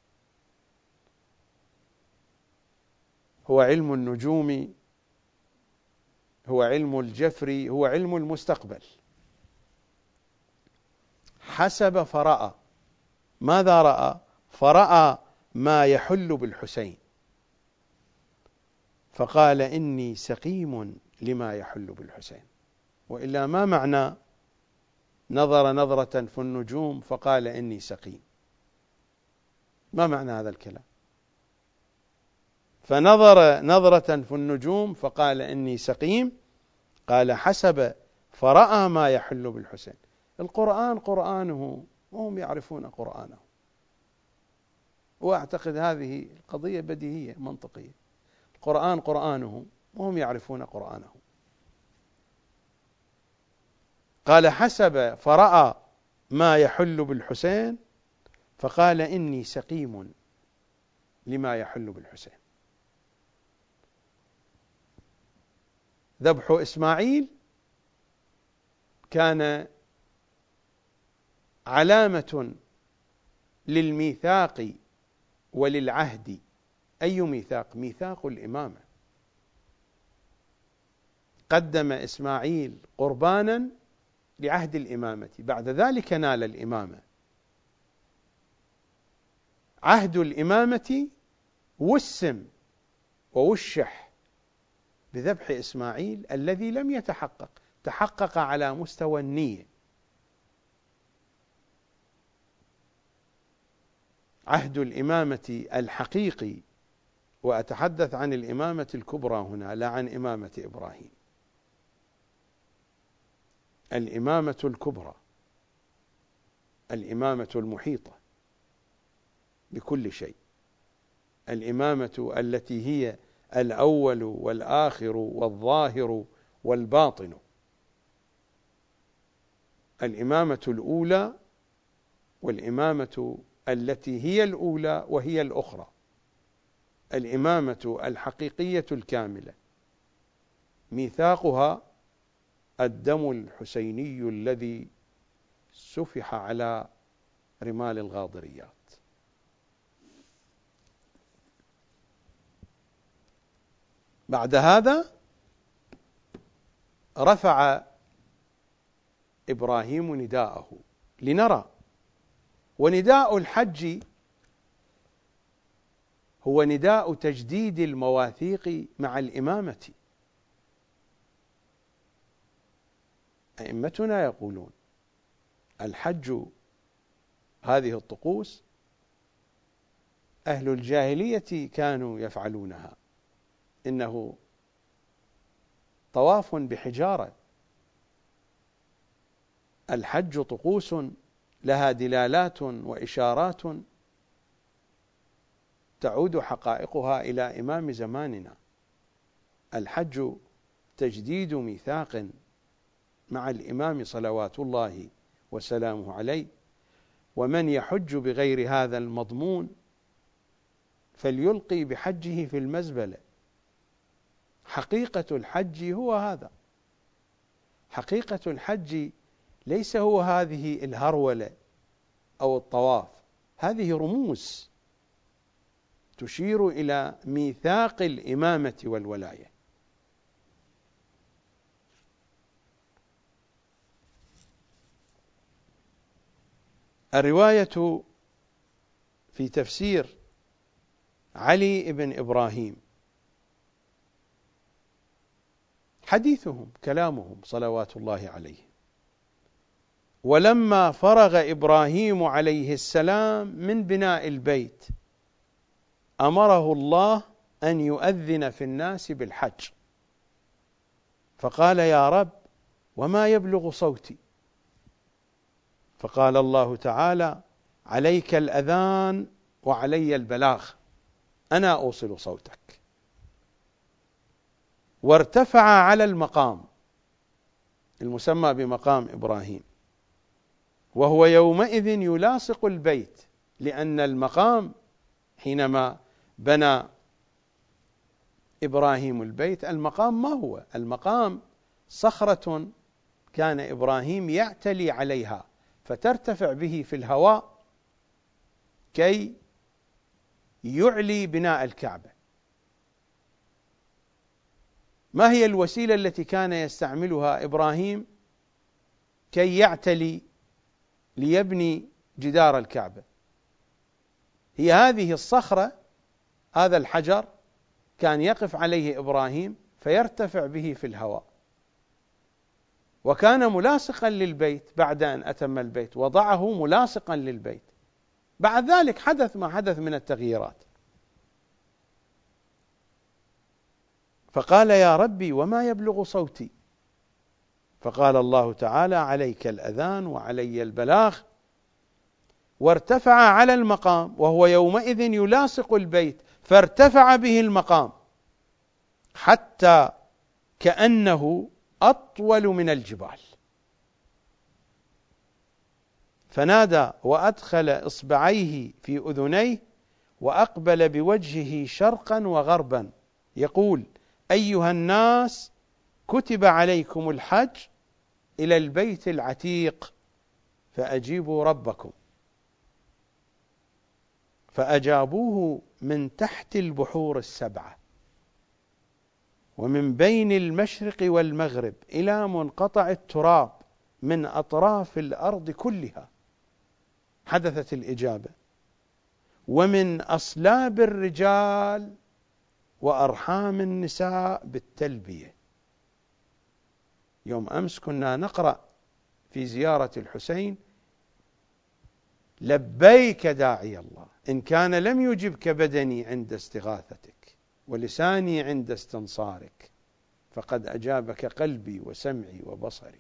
هو علم النجوم، هو علم الجفر، هو علم المستقبل. حسب فرأى، ماذا رأى؟ فرأى ما يحل بالحسين، فقال إني سقيم لما يحل بالحسين. وإلا ما معنى نظر نظرة في النجوم فقال إني سقيم؟ ما معنى هذا الكلام؟ فنظر نظرة في النجوم فقال إني سقيم، قال حسب فرأى ما يحل بالحسين. القرآن قرآنه وهم يعرفون قرآنه، وأعتقد هذه القضية بديهية منطقية. القرآن قرآنه وهم يعرفون قرآنه. قال حسب فرأى ما يحل بالحسين فقال إني سقيم لما يحل بالحسين. ذبح إسماعيل كان علامة للميثاق وللعهد. أي ميثاق؟ ميثاق الإمامة. قدم إسماعيل قربانا لعهد الإمامة، بعد ذلك نال الإمامة. عهد الإمامة وسم ووشح بذبح إسماعيل الذي لم يتحقق، تحقق على مستوى النية. عهد الإمامة الحقيقي، وأتحدث عن الإمامة الكبرى هنا لا عن إمامة إبراهيم، الإمامة الكبرى، الإمامة المحيطة بكل شيء، الإمامة التي هي الأول والآخر والظاهر والباطن، الإمامة الأولى والإمامة التي هي الأولى وهي الأخرى، الإمامة الحقيقية الكاملة، ميثاقها الدم الحسيني الذي سفح على رمال الغاضريات. بعد هذا رفع إبراهيم نداءه لنرى، ونداء الحج هو نداء تجديد المواثيق مع الإمامة. أئمتنا يقولون الحج هذه الطقوس أهل الجاهلية كانوا يفعلونها، إنه طواف بحجارة. الحج طقوس لها دلالات وإشارات تعود حقائقها إلى إمام زماننا. الحج تجديد ميثاق مع الإمام صلوات الله وسلامه عليه، ومن يحج بغير هذا المضمون فليلقي بحجه في المزبلة. حقيقة الحج هو هذا، حقيقة الحج ليس هو هذه الهرولة أو الطواف، هذه رموز تشير إلى ميثاق الإمامة والولاية. الرواية في تفسير علي بن إبراهيم، حديثهم كلامهم صلوات الله عليه: ولما فرغ إبراهيم عليه السلام من بناء البيت أمره الله أن يؤذن في الناس بالحج، فقال: يا رب وما يبلغ صوتي؟ فقال الله تعالى: عليك الأذان وعلي البلاغ، أنا أوصل صوتك. وارتفع على المقام المسمى بمقام إبراهيم، وهو يومئذ يلاصق البيت، لأن المقام حينما بنى إبراهيم البيت، المقام ما هو؟ المقام صخرة كان إبراهيم يعتلي عليها فترتفع به في الهواء كي يعلي بناء الكعبة. ما هي الوسيلة التي كان يستعملها إبراهيم كي يعتلي ليبني جدار الكعبة؟ هي هذه الصخرة، هذا الحجر كان يقف عليه إبراهيم فيرتفع به في الهواء، وكان ملاصقا للبيت. بعد أن أتم البيت وضعه ملاصقا للبيت. بعد ذلك حدث ما حدث من التغييرات. فقال: يا ربي وما يبلغ صوتي؟ فقال الله تعالى: عليك الأذان وعلي البلاغ. وارتفع على المقام، وهو يومئذ يلاصق البيت، فارتفع به المقام حتى كأنه أطول من الجبال، فنادى وأدخل إصبعيه في أذنيه وأقبل بوجهه شرقا وغربا يقول: أيها الناس، كتب عليكم الحج إلى البيت العتيق فأجيبوا ربكم. فأجابوه من تحت البحور السبعة، ومن بين المشرق والمغرب إلى منقطع التراب من أطراف الأرض كلها حدثت الإجابة، ومن أصلاب الرجال وأرحام النساء بالتلبية. يوم أمس كنا نقرأ في زيارة الحسين: لبيك داعي الله، إن كان لم يجبك بدني عند استغاثتك ولساني عند استنصارك، فقد أجابك قلبي وسمعي وبصري.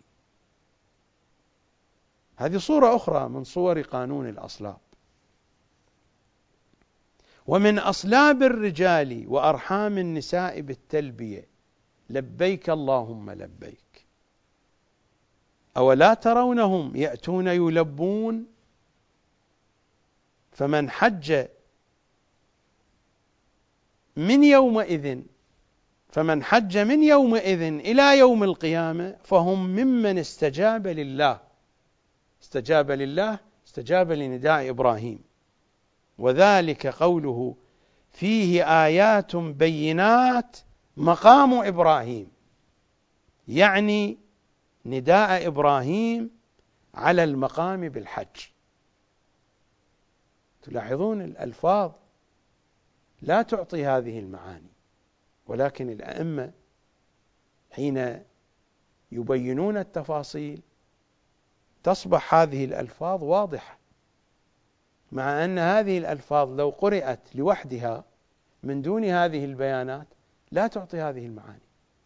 هذه صورة أخرى من صور قانون الأصلاب. ومن أصلاب الرجال وأرحام النساء بالتلبية: لبيك اللهم لبيك. أولا ترونهم يأتون يلبون؟ فمن حج من يومئذ إلى يوم القيامة فهم ممن استجاب لله. استجاب لنداء إبراهيم، وذلك قوله: فيه آيات بينات مقام إبراهيم، يعني نداء إبراهيم على المقام بالحج. تلاحظون الألفاظ لا تعطي هذه المعاني، ولكن الأئمة حين يبينون التفاصيل تصبح هذه الألفاظ واضحة، مع أن هذه الألفاظ لو قرأت لوحدها من دون هذه البيانات لا تعطي هذه المعاني.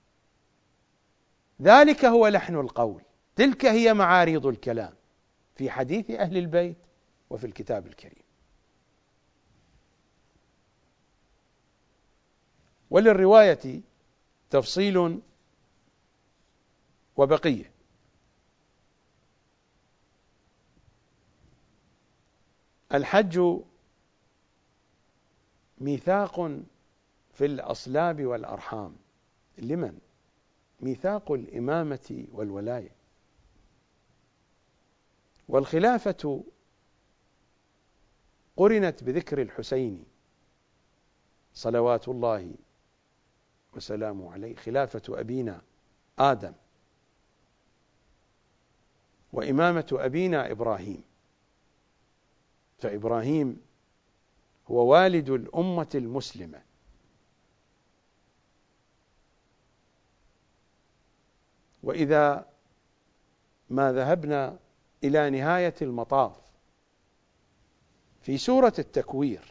ذلك هو لحن القول، تلك هي معاريض الكلام في حديث أهل البيت وفي الكتاب الكريم. وللرواية تفصيل وبقية. الحج ميثاق في الأصلاب والأرحام. لمن؟ ميثاق الإمامة والولاية. والخلافة قرنت بذكر الحسين صلوات الله وسلامه عليه، خلافة أبينا آدم وإمامة أبينا إبراهيم. فإبراهيم هو والد الأمة المسلمة، وإذا ما ذهبنا إلى نهاية المطاف في سورة التكوير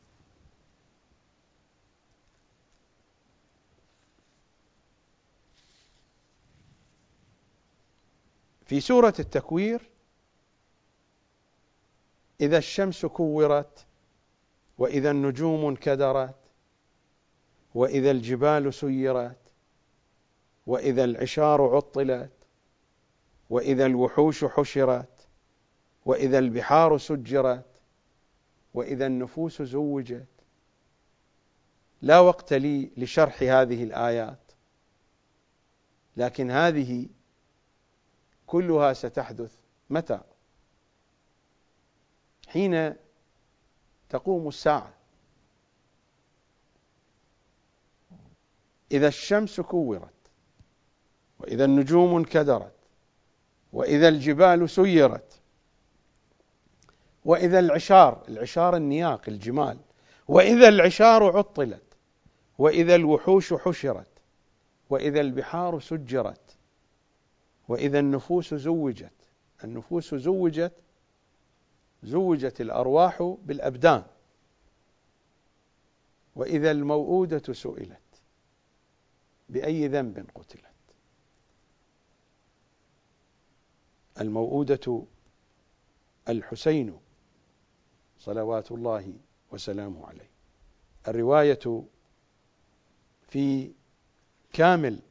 إذا الشمس كورت وإذا النجوم انكدرت وإذا الجبال سيرت وإذا العشار عطلت وإذا الوحوش حشرت وإذا البحار سجرت وإذا النفوس زوجت. لا وقت لي لشرح هذه الآيات، لكن هذه كلها ستحدث متى؟ حين تقوم الساعة. إذا الشمس كورت وإذا النجوم انكدرت وإذا الجبال سيرت وإذا العشار النياق الجمال، وإذا العشار عطلت وإذا الوحوش حشرت وإذا البحار سجرت وإذا النفوس زوجت. النفوس زوجت الأرواح بالأبدان. وإذا الموءودة سئلت بأي ذنب قتلت. الموءودة الحسين صلوات الله وسلامه عليه. الرواية في كامل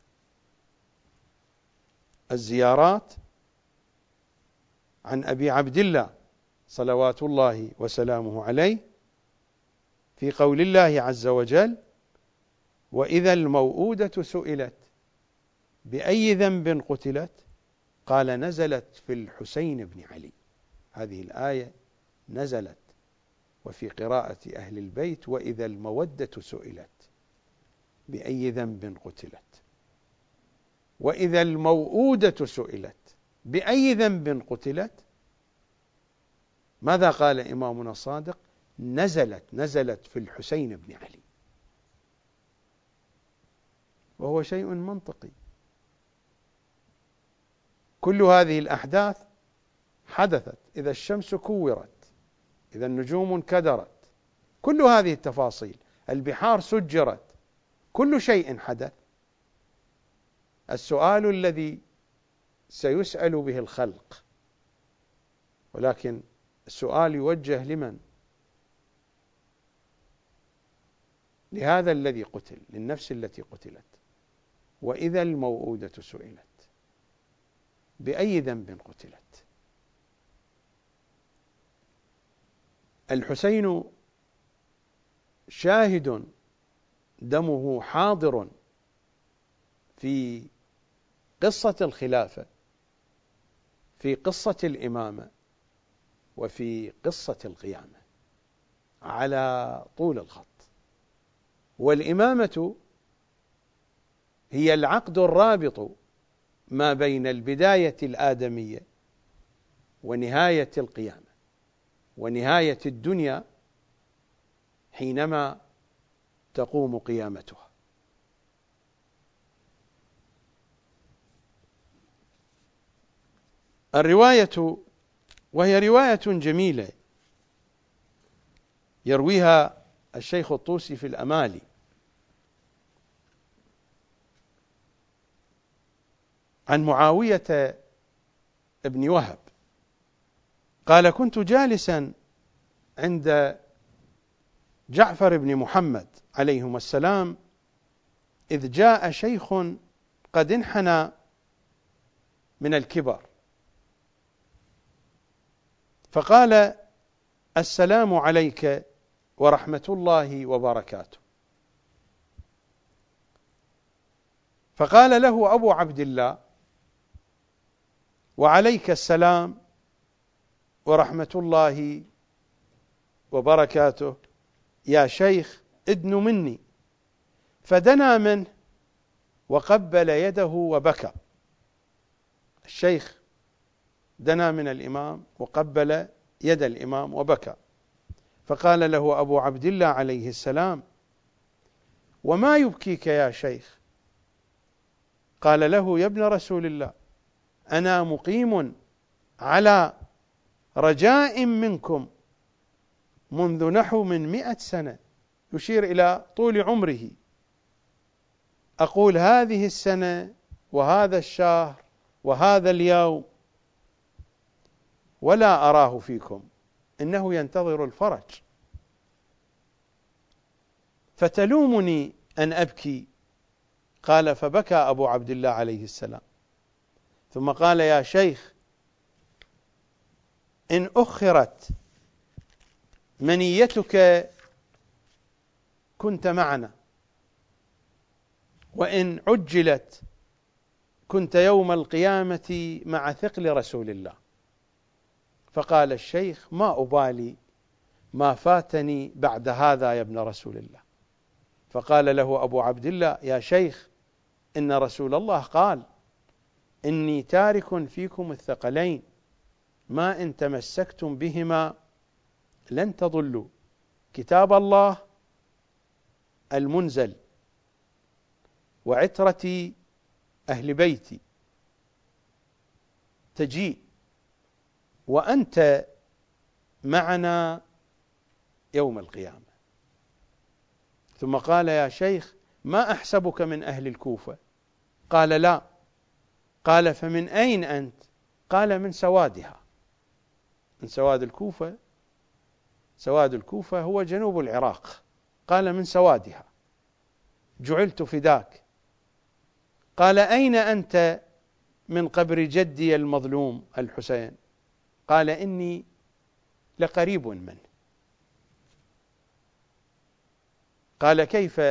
الزيارات عن أبي عبد الله صلوات الله وسلامه عليه في قول الله عز وجل: وإذا الموءودة سئلت بأي ذنب قتلت، قال: نزلت في الحسين بن علي. هذه الآية نزلت وفي قراءة أهل البيت: وإذا المودة سئلت بأي ذنب قتلت، وإذا الموءودة سئلت بأي ذنب قتلت؟ ماذا قال إمامنا الصادق؟ نزلت في الحسين بن علي، وهو شيء منطقي. كل هذه الأحداث حدثت، إذا الشمس كورت، إذا النجوم انكدرت، كل هذه التفاصيل، البحار سجرت، كل شيء حدث. السؤال الذي سيسأل به الخلق، ولكن السؤال يوجه لمن؟ لهذا الذي قتل، للنفس التي قتلت. وإذا الموءودة سئلت بأي ذنب قتلت؟ الحسين شاهد، دمه حاضر في قصة الخلافة، في قصة الإمامة، وفي قصة القيامة على طول الخط. والإمامة هي العقد الرابط ما بين البداية الآدمية ونهاية القيامة ونهاية الدنيا حينما تقوم قيامتها. الرواية، وهي رواية جميلة يرويها الشيخ الطوسي في الأمالي، عن معاوية ابن وهب قال: كنت جالسا عند جعفر بن محمد عليهما السلام، إذ جاء شيخ قد انحنى من الكبر، فقال: السلام عليك ورحمة الله وبركاته. فقال له أبو عبد الله: وعليك السلام ورحمة الله وبركاته يا شيخ، ادن مني. فدنا منه وقبل يده وبكى. الشيخ دنا من الإمام وقبل يد الإمام وبكى. فقال له أبو عبد الله عليه السلام: وما يبكيك يا شيخ؟ قال له: يا ابن رسول الله، أنا مقيم على رجاء منكم منذ نحو من 100 سنة، يشير إلى طول عمره. أقول هذه السنة وهذا الشهر وهذا اليوم ولا أراه فيكم، إنه ينتظر الفرج، فتلومني أن أبكي. قال: فبكى أبو عبد الله عليه السلام، ثم قال: يا شيخ، إن أخرت منيتك كنت معنا، وإن عجلت كنت يوم القيامة مع ثقل رسول الله. فقال الشيخ: ما أبالي ما فاتني بعد هذا يا ابن رسول الله. فقال له أبو عبد الله: يا شيخ، إن رسول الله قال: إني تارك فيكم الثقلين، ما إن تمسكتم بهما لن تضلوا، كتاب الله المنزل وعترة أهل بيتي تجيء، وأنت معنا يوم القيامة. ثم قال: يا شيخ، ما أحسبك من أهل الكوفة؟ قال: لا. قال: فمن أين أنت؟ قال: من سوادها. من سواد الكوفة. سواد الكوفة هو جنوب العراق. قال: من سوادها، جعلت فداك. قال: أين أنت من قبر جدي المظلوم الحسين؟ قال: إني لقريب منه. قال: كيف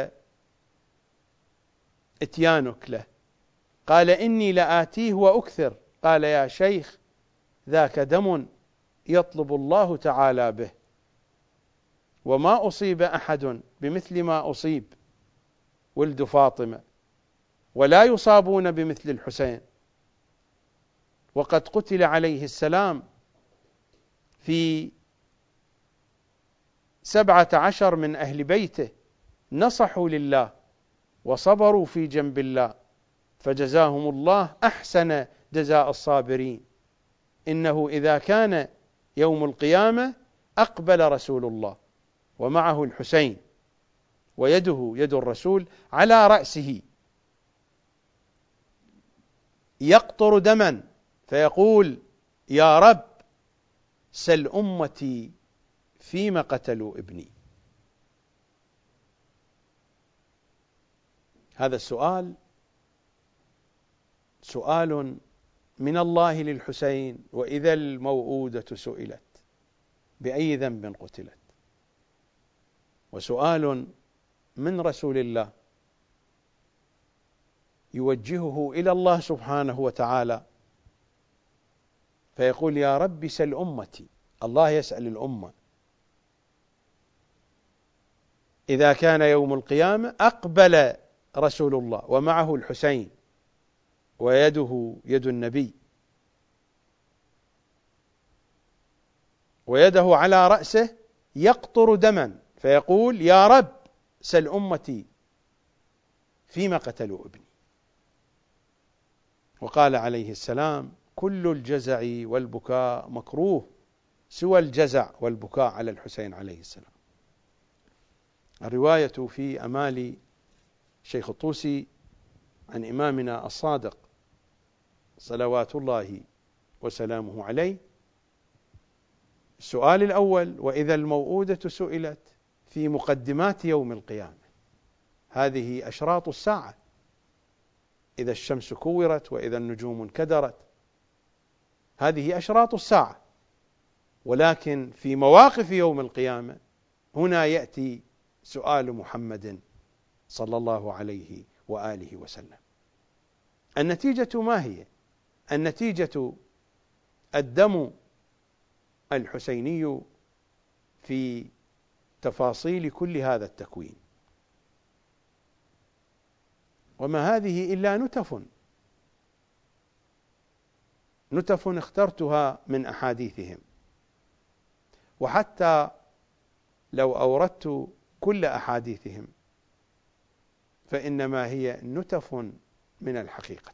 اتيانك له؟ قال: إني لآتيه وأكثر. قال: يا شيخ، ذاك دم يطلب الله تعالى به، وما أصيب أحد بمثل ما أصيب ولد فاطمة، ولا يصابون بمثل الحسين، وقد قتل عليه السلام في 17 من أهل بيته نصحوا لله وصبروا في جنب الله، فجزاهم الله أحسن جزاء الصابرين. إنه إذا كان يوم القيامة أقبل رسول الله ومعه الحسين ويده يد الرسول على رأسه يقطر دما، فيقول: يا رب سل أمتي فيما قتلوا ابني. هذا السؤال سؤال من الله للحسين: وإذا الموءودة سئلت بأي ذنب قتلت. وسؤال من رسول الله يوجهه إلى الله سبحانه وتعالى، فيقول: يا رب سل أمتي. الله يسأل الأمة. إذا كان يوم القيامة أقبل رسول الله ومعه الحسين ويده يد النبي ويده على رأسه يقطر دما، فيقول: يا رب سل أمتي فيما قتلوا ابني. وقال عليه السلام: كل الجزع والبكاء مكروه سوى الجزع والبكاء على الحسين عليه السلام. الرواية في أمال شيخ الطوسي عن إمامنا الصادق صلوات الله وسلامه عليه. السؤال الأول: وإذا الموءودة سئلت، في مقدمات يوم القيامة. هذه أشراط الساعة: إذا الشمس كورت وإذا النجوم انكدرت، هذه أشراط الساعة. ولكن في مواقف يوم القيامة هنا يأتي سؤال محمد صلى الله عليه وآله وسلم. النتيجة ما هي؟ النتيجة الدم الحسيني في تفاصيل كل هذا التكوين. وما هذه إلا نتف اخترتها من أحاديثهم، وحتى لو أوردت كل أحاديثهم فإنما هي نتف من الحقيقة.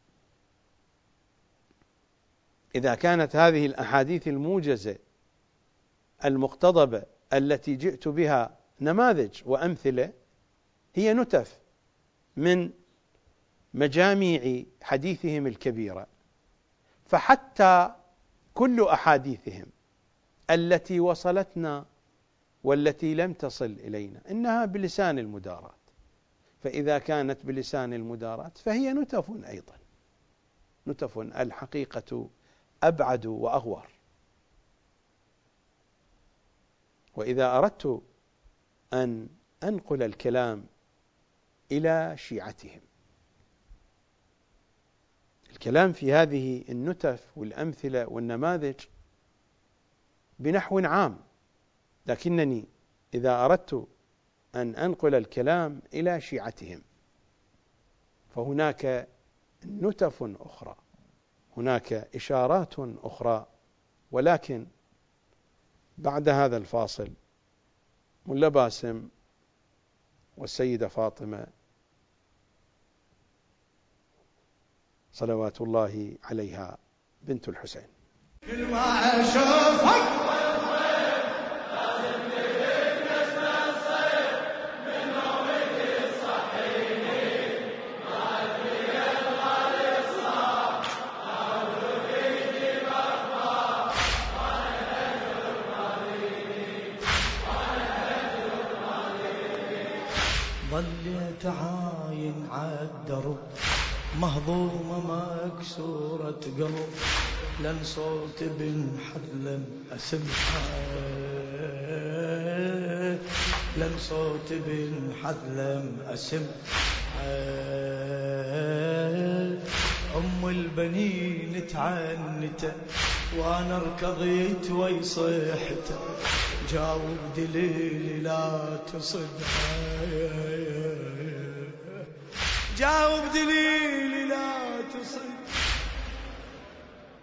إذا كانت هذه الأحاديث الموجزة المقتضبة التي جئت بها نماذج وأمثلة هي نتف من مجاميع حديثهم الكبيرة، فحتى كل أحاديثهم التي وصلتنا والتي لم تصل إلينا إنها بلسان المدارات، فإذا كانت بلسان المدارات فهي نتف أيضا. نتف الحقيقة أبعد وأغور. وإذا أردت أن أنقل الكلام إلى شيعتهم، الكلام في هذه النتف والأمثلة والنماذج بنحو عام، لكنني إذا أردت أن أنقل الكلام إلى شيعتهم فهناك نتف أخرى، هناك إشارات أخرى. ولكن بعد هذا الفاصل ملا باسم والسيدة فاطمة صلوات الله عليها بنت الحسين. كل ما أشوفك ظليت عاين عالدرب مهضومة مكسورة قلب، لن صوت بن حذلم أسمعه، لن صوت بن حذلم أسمعه. أم البنين تعنت وأنا ركضيت ويصيحت، جاوب دليلي لا تصدها، جاوب دليلي لا تصد.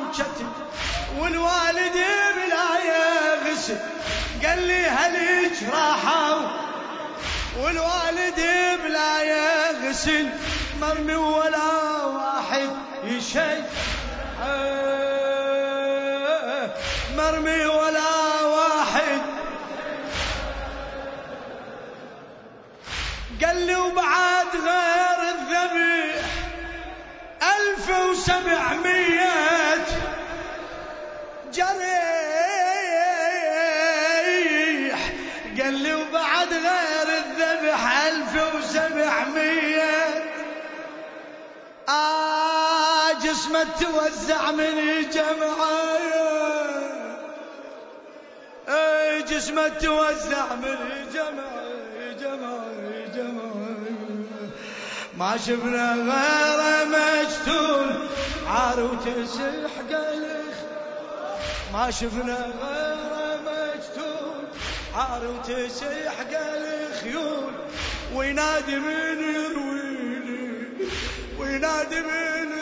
وشتت والوالد بلا يغسل، قال لي هلج راحوا والوالد بلا يغسل، مرمي ولا واحد يشيل، مرمي ولا واحد. قال لي وبعد غير الذبح 1700 جريح، قال لي وبعد غير الذبح 1700 جسمه توزع من جمعايه، جسمه توزع من جمعايه، ما شفنا غيره مجتول عار وتسح قلخ، ما شفنا غيره مجتول عار وتسح قلخيول، وينادي من يرويني وينادي من يرويني.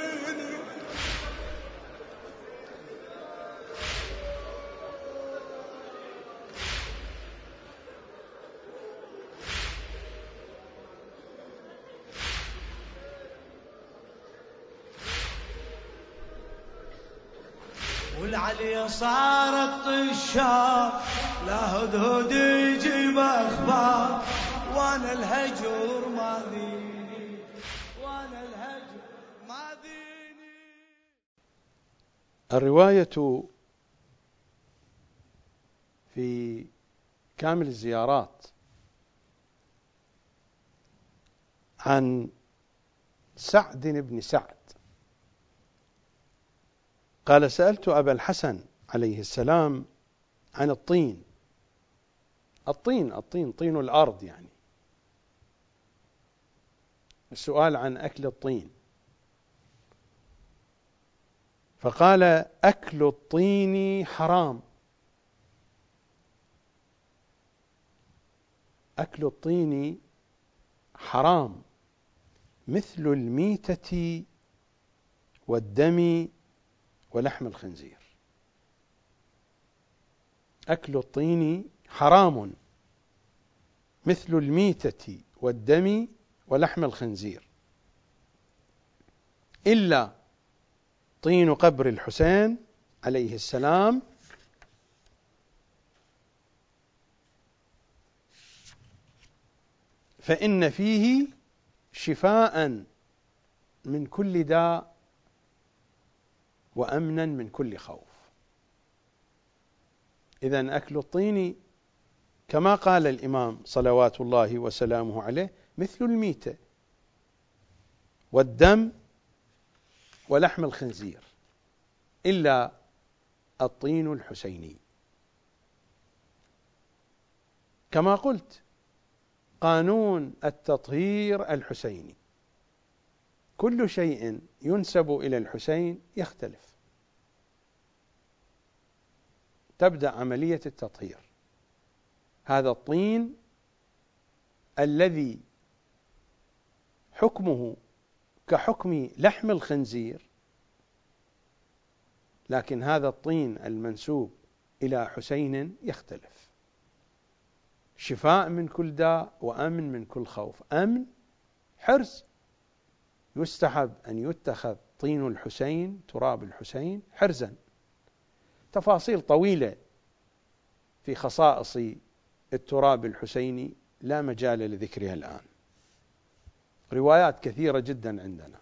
والعلي صار الطشار، لا هدهد يجيب اخبار، وانا الهجر ما ذيني، وانا الهجر ما ذيني. الرواية في كامل الزيارات عن سعد بن سعد قال: سألت أبا الحسن عليه السلام عن الطين، طين الأرض، يعني السؤال عن أكل الطين، فقال: أكل الطين حرام، أكل الطين حرام مثل الميتة والدم ولحم الخنزير. أكل الطين حرام مثل الميتة والدم ولحم الخنزير، إلا طين قبر الحسين عليه السلام فإن فيه شفاء من كل داء وأمنا من كل خوف. إذن أكل الطين كما قال الإمام صلوات الله وسلامه عليه مثل الميتة والدم ولحم الخنزير، إلا الطين الحسيني. كما قلت، قانون التطهير الحسيني، كل شيء ينسب إلى الحسين يختلف، تبدأ عملية التطهير. هذا الطين الذي حكمه كحكم لحم الخنزير، لكن هذا الطين المنسوب إلى حسين يختلف، شفاء من كل داء وأمن من كل خوف. أمن حرز، يستحب أن يتخذ طين الحسين تراب الحسين حرزا. تفاصيل طويلة في خصائص التراب الحسيني لا مجال لذكرها الآن، روايات كثيرة جدا عندنا.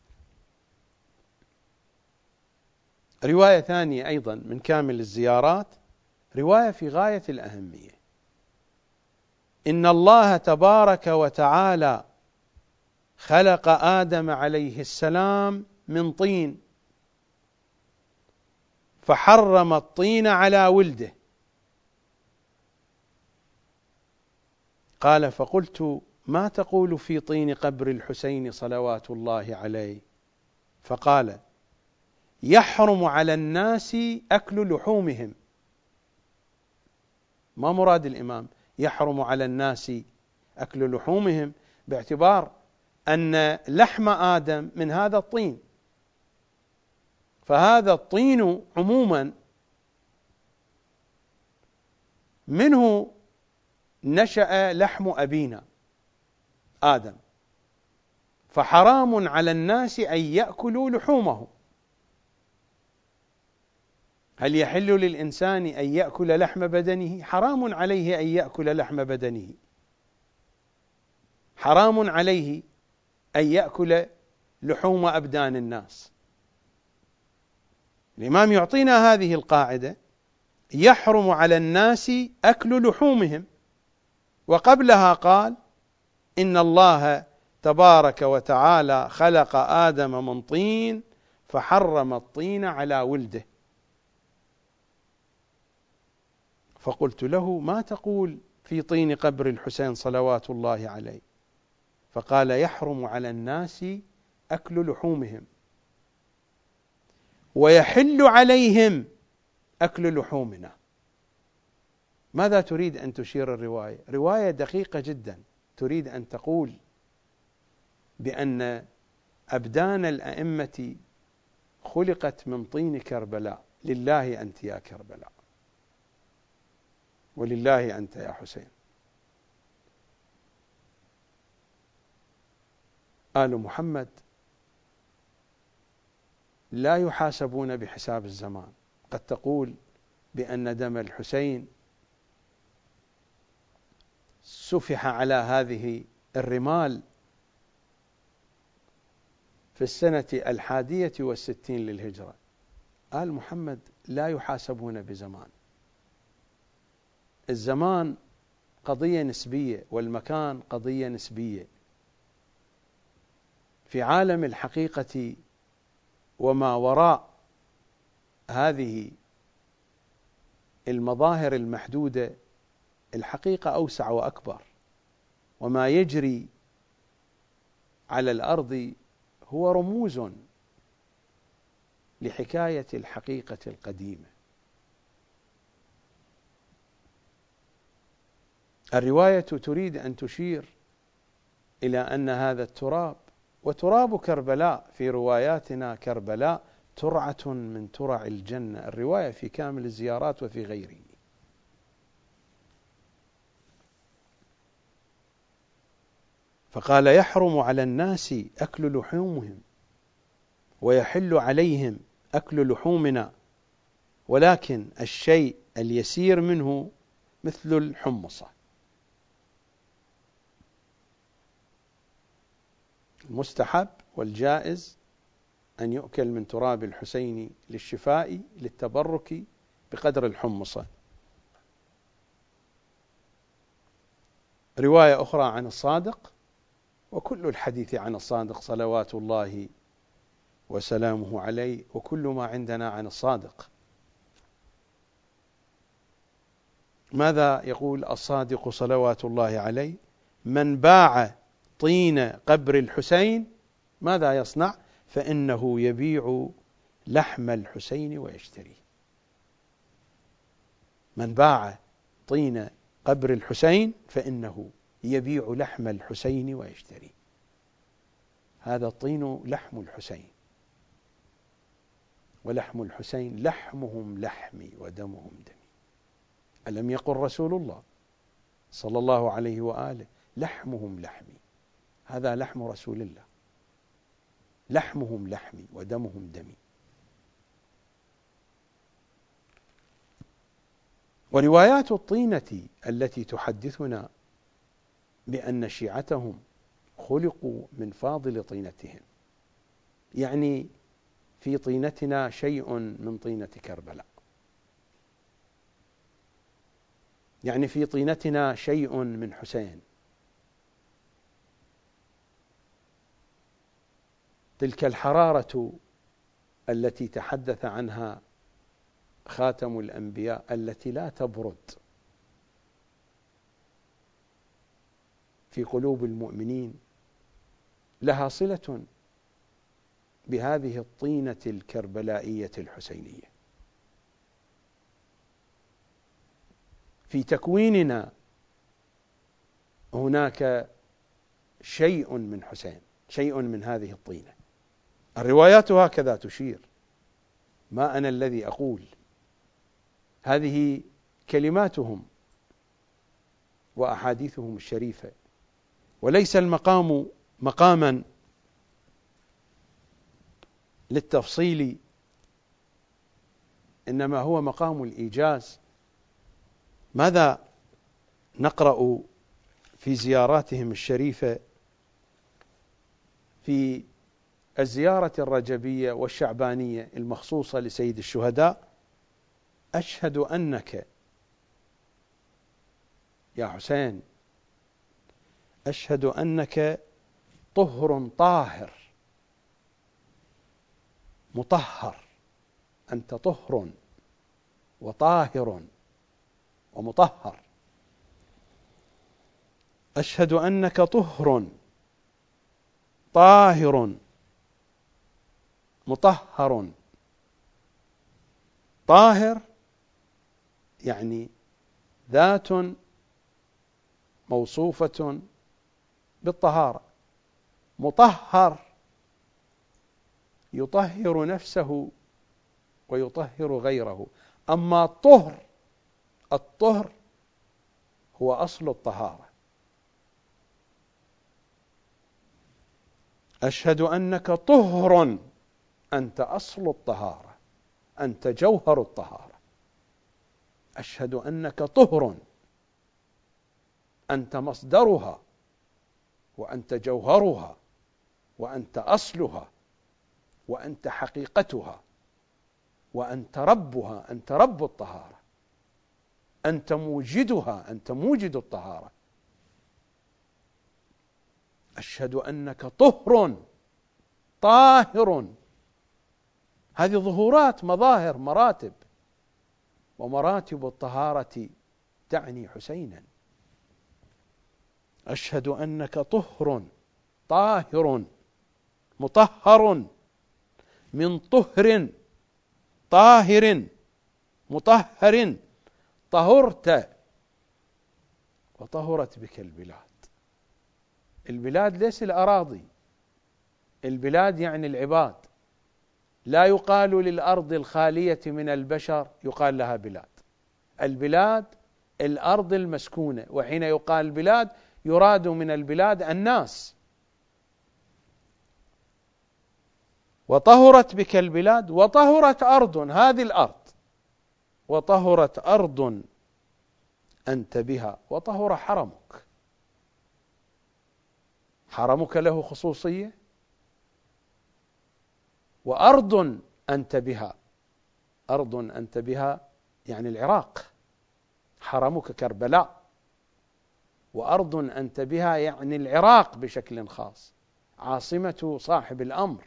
رواية ثانية أيضا من كامل الزيارات، رواية في غاية الأهمية: إن الله تبارك وتعالى خلق آدم عليه السلام من طين، فحرم الطين على ولده. قال: فقلت: ما تقول في طين قبر الحسين صلوات الله عليه؟ فقال: يحرم على الناس أكل لحومهم. ما مراد الإمام يحرم على الناس أكل لحومهم؟ باعتبار أن لحم آدم من هذا الطين، فهذا الطين عموما منه نشأ لحم أبينا آدم، فحرام على الناس أن يأكلوا لحومه. هل يحل للإنسان أن يأكل لحم بدنه؟ حرام عليه أن يأكل لحم بدنه، حرام عليه أن يأكل لحوم أبدان الناس. الإمام يعطينا هذه القاعدة: يحرم على الناس أكل لحومهم. وقبلها قال: إن الله تبارك وتعالى خلق آدم من طين فحرم الطين على ولده. فقلت له: ما تقول في طين قبر الحسين صلوات الله عليه؟ فقال: يحرم على الناس أكل لحومهم ويحل عليهم أكل لحومنا. ماذا تريد أن تشير الرواية؟ رواية دقيقة جدا، تريد أن تقول بأن أبدان الأئمة خلقت من طين كربلاء. لله أنت يا كربلاء، ولله أنت يا حسين. آل محمد لا يحاسبون بحساب الزمان. قد تقول بأن دم الحسين سفح على هذه الرمال في السنة 61 للهجرة. آل محمد لا يحاسبون بزمان. الزمان قضية نسبية والمكان قضية نسبية. في عالم الحقيقة وما وراء هذه المظاهر المحدودة الحقيقة أوسع وأكبر، وما يجري على الأرض هو رموز لحكاية الحقيقة القديمة. الرواية تريد أن تشير إلى أن هذا التراب، وتراب كربلاء في رواياتنا كربلاء ترعة من ترع الجنة، الرواية في كامل الزيارات وفي غيره. فقال: يحرم على الناس أكل لحومهم ويحل عليهم أكل لحومنا، ولكن الشيء اليسير منه مثل الحمصة. المستحب والجائز أن يؤكل من تراب الحسين للشفاء للتبرك بقدر الحمصة. رواية أخرى عن الصادق، وكل الحديث عن الصادق صلوات الله وسلامه عليه، وكل ما عندنا عن الصادق. ماذا يقول الصادق صلوات الله عليه؟ من باع طين قبر الحسين ماذا يصنع؟ فإنه يبيع لحم الحسين ويشتريه. من باع طين قبر الحسين فإنه يبيع لحم الحسين ويشتريه. هذا الطين لحم الحسين، ولحم الحسين لحمهم لحمي ودمهم دمي. ألم يقل رسول الله صلى الله عليه وآله: لحمهم لحمي؟ هذا لحم رسول الله، لحمهم لحمي ودمهم دمي. وروايات الطينة التي تحدثنا بأن شيعتهم خلقوا من فاضل طينتهم، يعني في طينتنا شيء من طينة كربلاء، يعني في طينتنا شيء من حسين. تلك الحرارة التي تحدث عنها خاتم الأنبياء التي لا تبرد في قلوب المؤمنين لها صلة بهذه الطينة الكربلائية الحسينية. في تكويننا هناك شيء من حسين، شيء من هذه الطينة. الروايات هكذا تشير. ما أنا الذي أقول، هذه كلماتهم وأحاديثهم الشريفة، وليس المقام مقاما للتفصيل، إنما هو مقام الإيجاز. ماذا نقرأ في زياراتهم الشريفة في الزيارة الرجبية والشعبانية المخصوصة لسيد الشهداء؟ أشهد أنك يا حسين، أشهد أنك طهر طاهر مطهر، أنت طهر وطاهر ومطهر. أشهد أنك طهر طاهر مطهر. طاهر يعني ذات موصوفة بالطهارة، مطهر يطهر نفسه ويطهر غيره. أما الطهر هو أصل الطهارة. أشهد أنك طهر، أنت أصل الطهارة، أنت جوهر الطهارة. أشهد أنك طهر، أنت مصدرها، وأنت جوهرها، وأنت أصلها، وأنت حقيقتها، وأنت ربها، أنت رب الطهارة، أنت موجدها، أنت موجد الطهارة. أشهد أنك طهر طاهر. هذه ظهورات، مظاهر، مراتب، ومراتب الطهارة تعني حسينا. أشهد أنك طهر طاهر مطهر، من طهر طاهر مطهر طهرت وطهرت بك البلاد. البلاد ليس الأراضي، البلاد يعني العباد. لا يقال للأرض الخالية من البشر يقال لها بلاد. البلاد الأرض المسكونة، وحين يقال بلاد يراد من البلاد الناس. وطهرت بك البلاد، وطهرت أرض، هذه الأرض، وطهرت أرض أنت بها، وطهر حرمك. حرمك له خصوصية، وأرض أنت بها، أرض أنت بها يعني العراق، حرمك كربلاء، وأرض أنت بها يعني العراق بشكل خاص، عاصمة صاحب الأمر.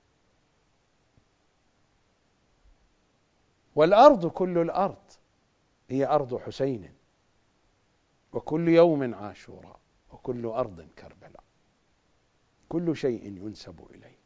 والأرض كل الأرض هي أرض حسين، وكل يوم عاشوراء، وكل أرض كربلاء، كل شيء ينسب إليه.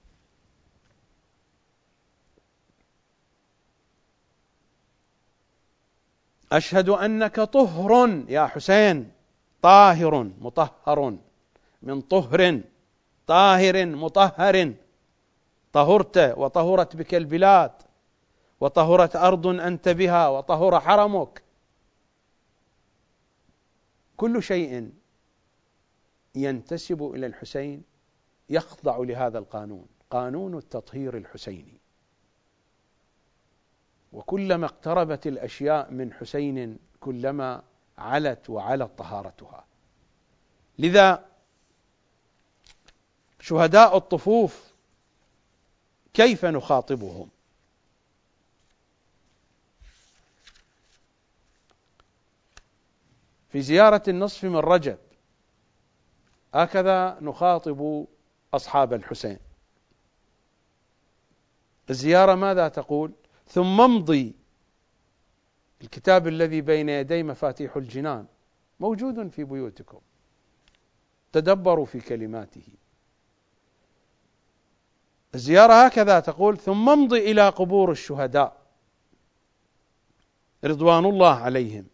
أشهد أنك طهر يا حسين، طاهر مطهر، من طهر طاهر مطهر. طهرت وطهرت بك البلاد، وطهرت أرض أنت بها، وطهر حرمك. كل شيء ينتسب إلى الحسين يخضع لهذا القانون، قانون التطهير الحسيني. وكلما اقتربت الأشياء من حسين كلما علت وعلت طهارتها. لذا شهداء الطفوف كيف نخاطبهم؟ في زيارة النصف من رجب هكذا نخاطب أصحاب الحسين. الزيارة ماذا تقول؟ ثم امضي، الكتاب الذي بين يدي مفاتيح الجنان موجود في بيوتكم، تدبروا في كلماته. الزيارة هكذا تقول: ثم امضي إلى قبور الشهداء رضوان الله عليهم،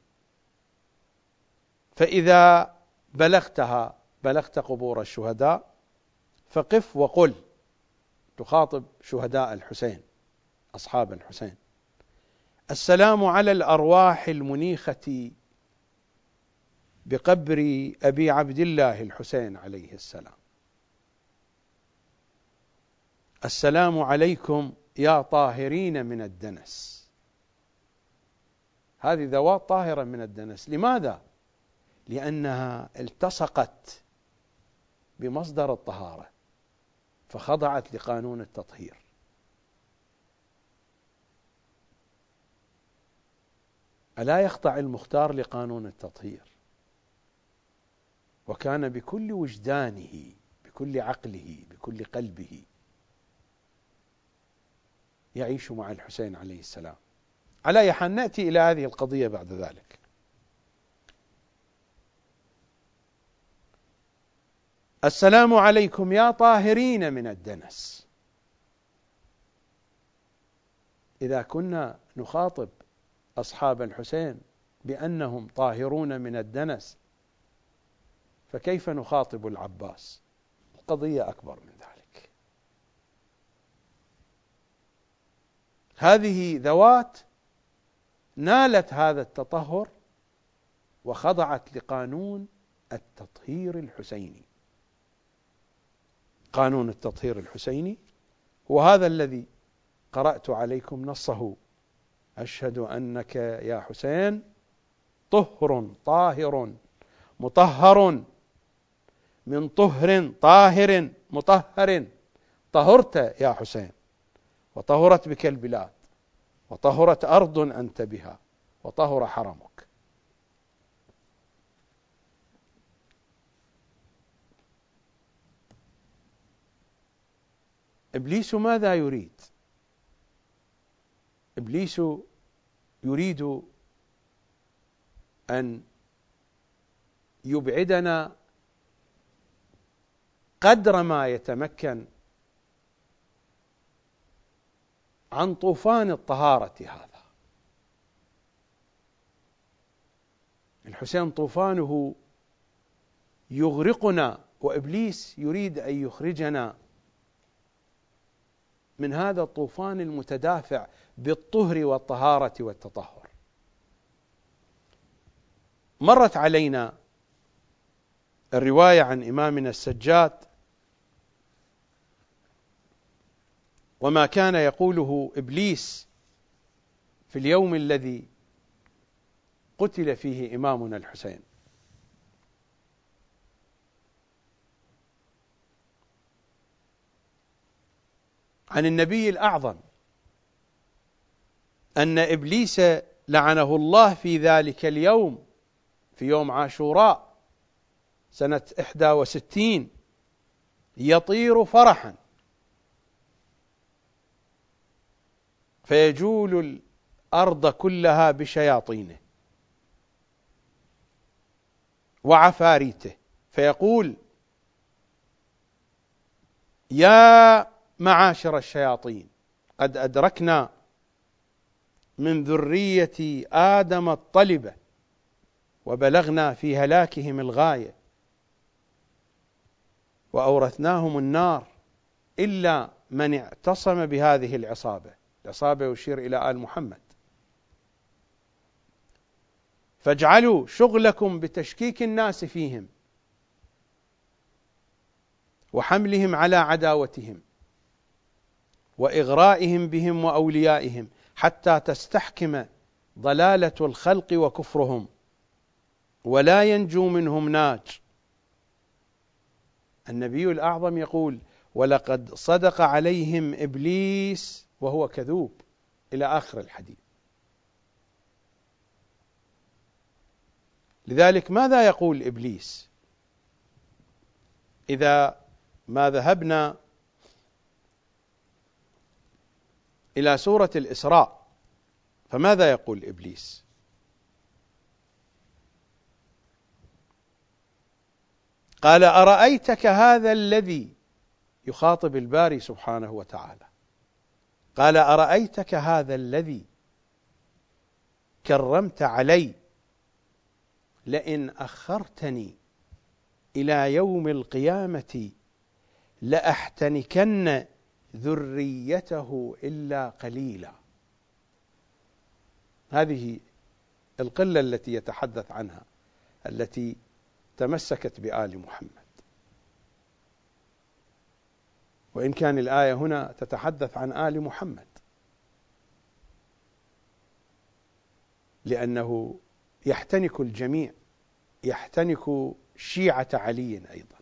فإذا بلغتها، بلغت قبور الشهداء، فقف وقل، تخاطب شهداء الحسين، أصحاب الحسين. السلام على الأرواح المنيخة بقبر أبي عبد الله الحسين عليه السلام. السلام عليكم يا طاهرين من الدنس. هذه ذوات طاهرة من الدنس. لماذا؟ لأنها التصقت بمصدر الطهارة فخضعت لقانون التطهير. ألا يخضع المختار لقانون التطهير؟ وكان بكل وجدانه، بكل عقله، بكل قلبه يعيش مع الحسين عليه السلام. على أي حال نأتي إلى هذه القضية بعد ذلك. السلام عليكم يا طاهرين من الدنس. إذا كنا نخاطب أصحاب الحسين بأنهم طاهرون من الدنس، فكيف نخاطب العباس؟ القضية أكبر من ذلك. هذه ذوات نالت هذا التطهر وخضعت لقانون التطهير الحسيني. قانون التطهير الحسيني هو هذا الذي قرأت عليكم نصه: أشهد أنك يا حسين طهر طاهر مطهر من طهر طاهر مطهر. طهرت يا حسين، وطهرت بك البلاد، وطهرت أرض أنت بها، وطهر حرمك. إبليس ماذا يريد؟ إبليس يريد أن يبعدنا قدر ما يتمكن عن طوفان الطهارة هذا. الحسين طوفانه يغرقنا، وإبليس يريد أن يخرجنا من هذا الطوفان المتدافع بالطهر والطهارة والتطهر. مرت علينا الرواية عن إمامنا السجاد وما كان يقوله إبليس في اليوم الذي قتل فيه إمامنا الحسين. عن النبي الأعظم أن إبليس لعنه الله في ذلك اليوم، في يوم عاشوراء سنة 61، يطير فرحا فيجول الأرض كلها بشياطينه وعفاريته، فيقول: يا معاشر الشياطين، قد أدركنا من ذرية آدم الطلبة وبلغنا في هلاكهم الغاية وأورثناهم النار إلا من اعتصم بهذه العصابة. العصابة يشير إلى آل محمد. فاجعلوا شغلكم بتشكيك الناس فيهم وحملهم على عداوتهم وإغرائهم بهم وأوليائهم حتى تستحكم ضلالة الخلق وكفرهم ولا ينجو منهم ناج. النبي الأعظم يقول: ولقد صدق عليهم إبليس وهو كذوب، إلى آخر الحديث. لذلك ماذا يقول إبليس؟ إذا ما ذهبنا إلى سورة الإسراء فماذا يقول إبليس؟ قال: أرأيتك هذا الذي، يخاطب الباري سبحانه وتعالى، قال: أرأيتك هذا الذي كرمت علي لئن أخرتني إلى يوم القيامة لأحتنكن ذريته إلا قليلا. هذه القلة التي يتحدث عنها، التي تمسكت بآل محمد. وإن كان الآية هنا تتحدث عن آل محمد، لأنه يحتنك الجميع، يحتنك شيعة علي أيضا.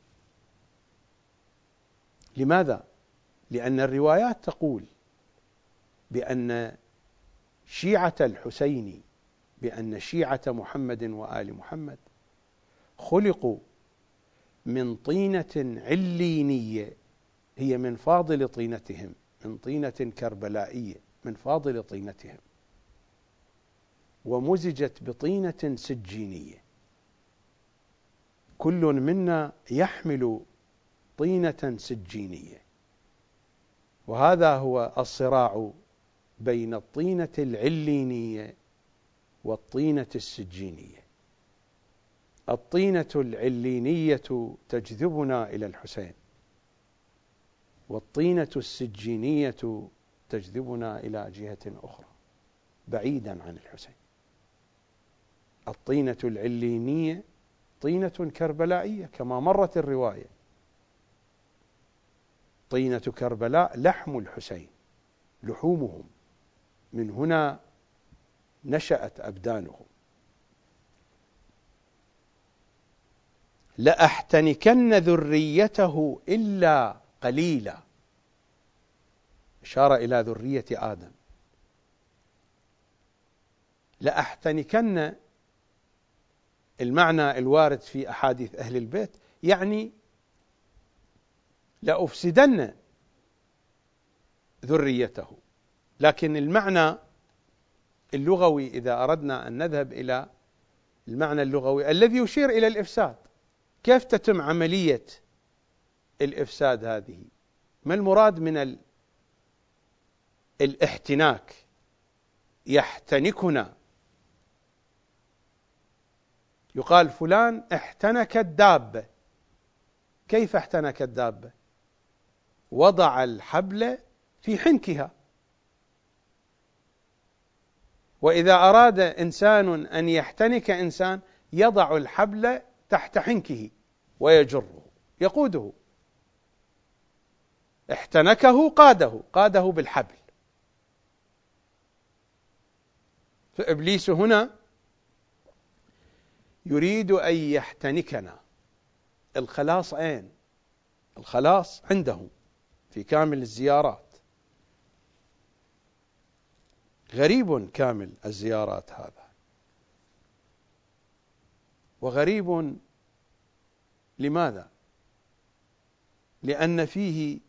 لماذا؟ لأن الروايات تقول بأن شيعة الحسين، بأن شيعة محمد وآل محمد خلقوا من طينة علينية، هي من فاضل طينتهم، من طينة كربلائية من فاضل طينتهم، ومزجت بطينة سجينية. كل منا يحمل طينة سجينية، وهذا هو الصراع بين الطينة العلينية والطينة السجينية. الطينة العلينية تجذبنا إلى الحسين، والطينة السجينية تجذبنا إلى جهة أخرى بعيدا عن الحسين. الطينة العلينية طينة كربلائية كما مرت الرواية، طينة كربلاء لحم الحسين، لحومهم، من هنا نشأت أبدانهم. لأحتنكن ذريته إلا قليلا، إشارة إلى ذرية آدم. لأحتنكن المعنى الوارد في أحاديث أهل البيت يعني لأفسدن ذريته، لكن المعنى اللغوي إذا أردنا أن نذهب إلى المعنى اللغوي الذي يشير إلى الإفساد، كيف تتم عملية الإفساد هذه؟ ما المراد من الاحتناك؟ يحتنكنا، يقال فلان احتنك الدابة. كيف احتنك الدابة؟ وضع الحبل في حنكها. وإذا أراد إنسان أن يحتنك إنسان يضع الحبل تحت حنكه ويجره، يقوده. احتنكه، قاده بالحبل. فإبليس هنا يريد أن يحتنكنا. الخلاص أين؟ الخلاص عنده في كامل الزيارات. غريب كامل الزيارات هذا، وغريب لماذا؟ لأن فيه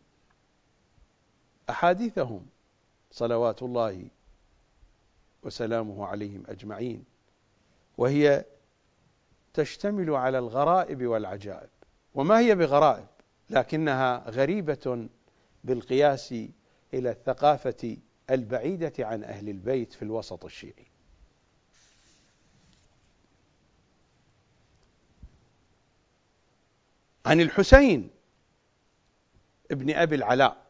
أحاديثهم صلوات الله وسلامه عليهم أجمعين، وهي تشتمل على الغرائب والعجائب. وما هي بغرائب، لكنها غريبة بالقياس إلى الثقافة البعيدة عن أهل البيت في الوسط الشيعي. عن الحسين ابن أبي العلاء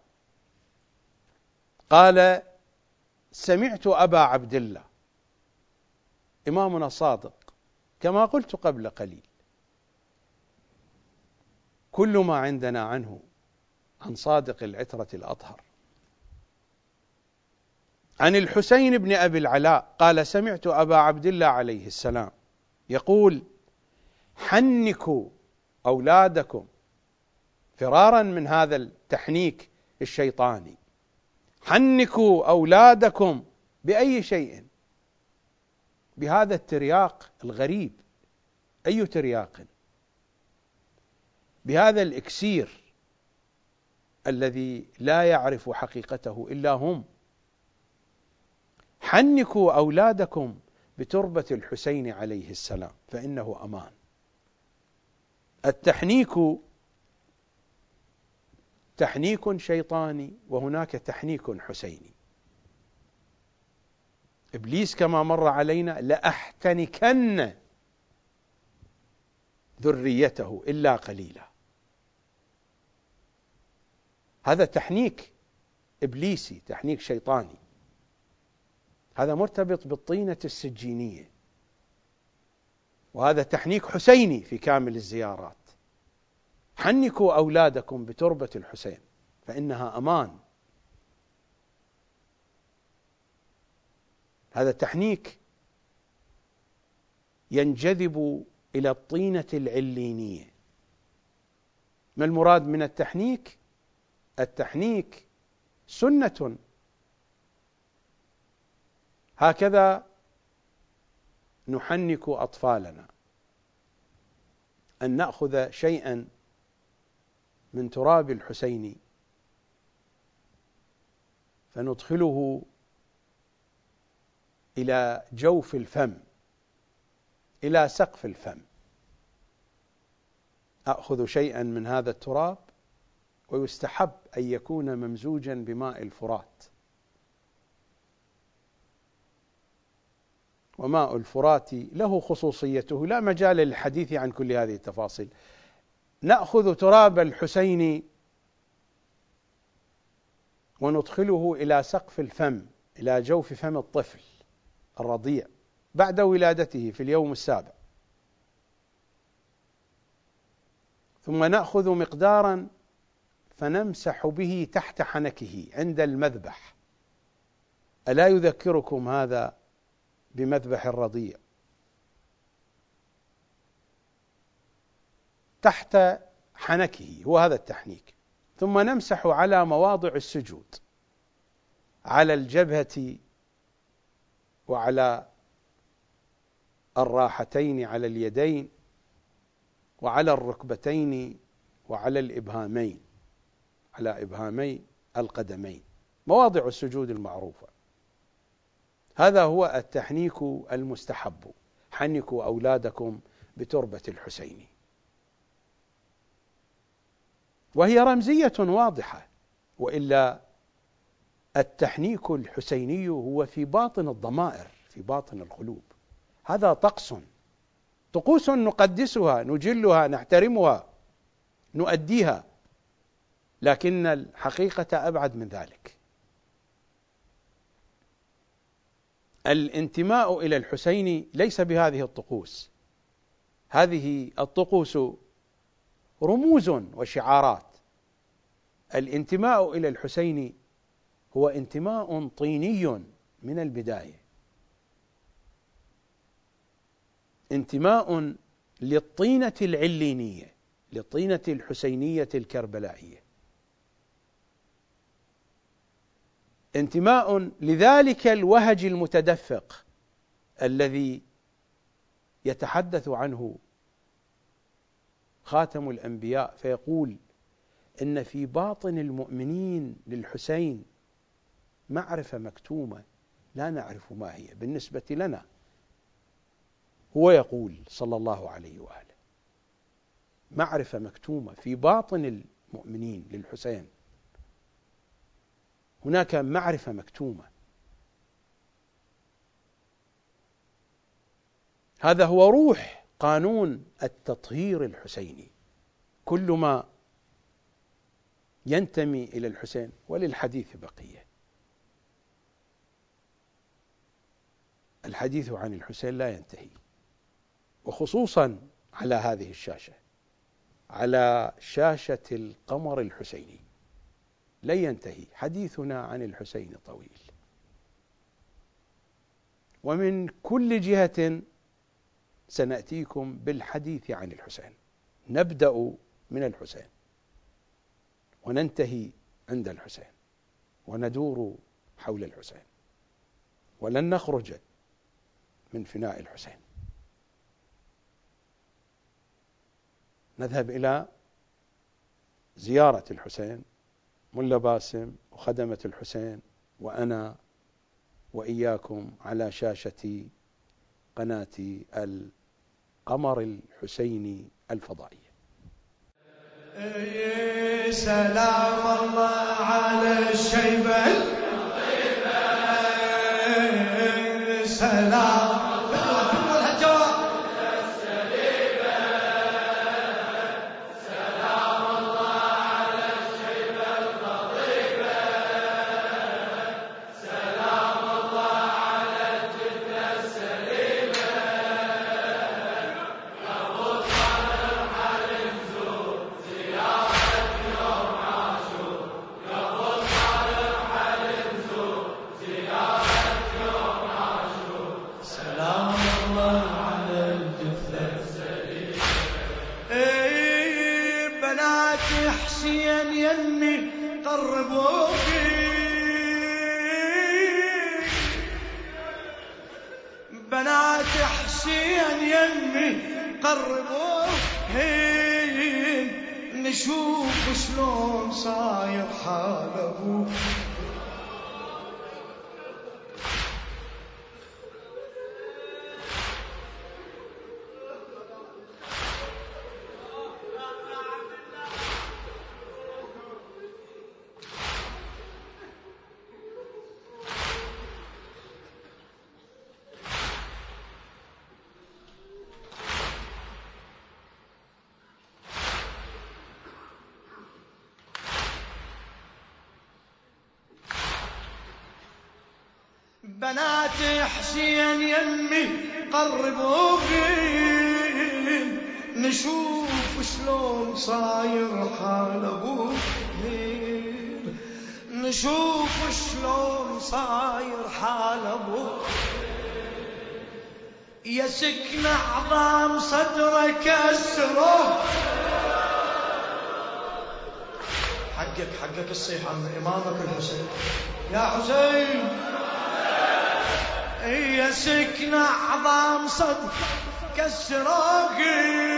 قال: سمعت أبا عبد الله، إمامنا صادق كما قلت قبل قليل، كل ما عندنا عنه عن صادق العترة الأطهر. عن الحسين بن أبي العلاء قال: سمعت أبا عبد الله عليه السلام يقول: حنكوا أولادكم، فرارا من هذا التحنيك الشيطاني. حنكوا أولادكم بأي شيء؟ بهذا الترياق الغريب. أي ترياق؟ بهذا الإكسير الذي لا يعرف حقيقته إلا هم. حنكوا أولادكم بتربة الحسين عليه السلام فإنه أمان. التحنيك تحنيك شيطاني، وهناك تحنيك حسيني. إبليس كما مر علينا: لأحتنكن ذريته إلا قليلا. هذا تحنيك إبليسي، تحنيك شيطاني. هذا مرتبط بالطينة السجينية، وهذا تحنيك حسيني في كامل الزيارات. حنكوا أولادكم بتربة الحسين فإنها أمان. هذا تحنيك ينجذب إلى الطينة العلينية. ما المراد من التحنيك؟ التحنيك سنة، هكذا نحنك أطفالنا، أن نأخذ شيئا من تراب الحسين فندخله إلى جوف الفم، إلى سقف الفم. أخذ شيئا من هذا التراب، ويستحب أن يكون ممزوجا بماء الفرات. وماء الفرات له خصوصيته، لا مجال للحديث عن كل هذه التفاصيل. نأخذ تراب الحسين وندخله إلى سقف الفم، إلى جوف فم الطفل الرضيع بعد ولادته في اليوم السابع، ثم نأخذ مقدارا فنمسح به تحت حنكه عند المذبح. ألا يذكركم هذا بمذبح الرضيع؟ تحت حنكه، هو هذا التحنيك. ثم نمسح على مواضع السجود، على الجبهة وعلى الراحتين، على اليدين وعلى الركبتين وعلى الإبهامين، على إبهامي القدمين، مواضع السجود المعروفة. هذا هو التحنيك المستحب. حنكوا أولادكم بتربة الحسين. وهي رمزية واضحة، وإلا التحنيك الحسيني هو في باطن الضمائر، في باطن القلوب. هذا طقوس نقدسها، نجلها، نحترمها، نؤديها، لكن الحقيقة أبعد من ذلك. الانتماء إلى الحسين ليس بهذه الطقوس. هذه الطقوس رموز وشعارات. الانتماء إلى الحسين هو انتماء طيني من البداية، انتماء للطينة العلينية، للطينة الحسينية الكربلائية، انتماء لذلك الوهج المتدفق الذي يتحدث عنه خاتم الأنبياء فيقول إن في باطن المؤمنين للحسين معرفة مكتومة لا نعرف ما هي بالنسبة لنا. هو يقول صلى الله عليه وآله معرفة مكتومة في باطن المؤمنين للحسين، هناك معرفة مكتومة. هذا هو روح قانون التطهير الحسيني. كل ما ينتمي إلى الحسين، وللحديث بقية. الحديث عن الحسين لا ينتهي، وخصوصا على هذه الشاشة، على شاشة القمر الحسيني لا ينتهي. حديثنا عن الحسين طويل، ومن كل جهة سنأتيكم بالحديث عن الحسين. نبدأ من الحسين وننتهي عند الحسين، وندور حول الحسين، ولن نخرج من فناء الحسين. نذهب إلى زيارة الحسين، ملا باسم وخدمة الحسين وأنا وإياكم على شاشة قناة القمر الحسيني الفضائية. سلام الله على الشيبة، سلام حسين يمي قربوكي، بنات حسين يمي قربوكي، نشوف شلون صاير حال ابوك. بنات حسين يمي قربوكي، نشوف شلون صاير حال ابوك، نشوف شلون صاير حال ابوك. يا سكن عظام صدرك اسره، حقك الصيح عن امامك الحسين يا حسين. يا سكن عظام صدر كسراكي،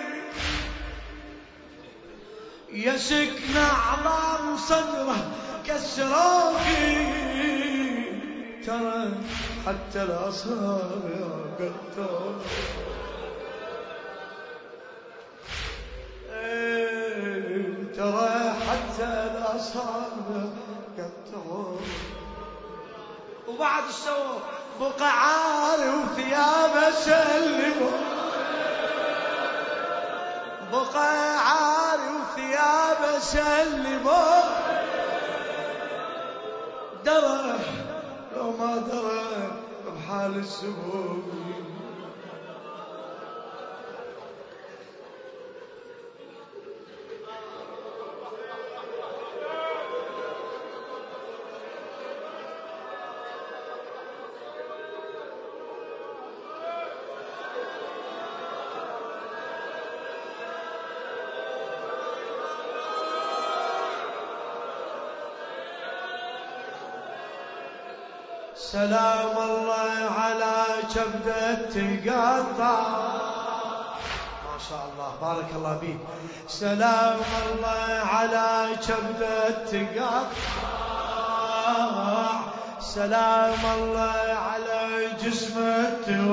يا سكن عظام صدره كسراكي، ترى حتى الأصابع قطعوا، ترى حتى الأصابع قطعوا. وبعد الشوق بقى عاري وثيابه سلموا، بقى عاري وثيابه سلموا. درى لو ما درى بحال السبوع، سلام الله على كبدة تقطع. ما شاء الله بارك الله بيك. سلام الله على كبدة تقطع، سلام الله على جسمه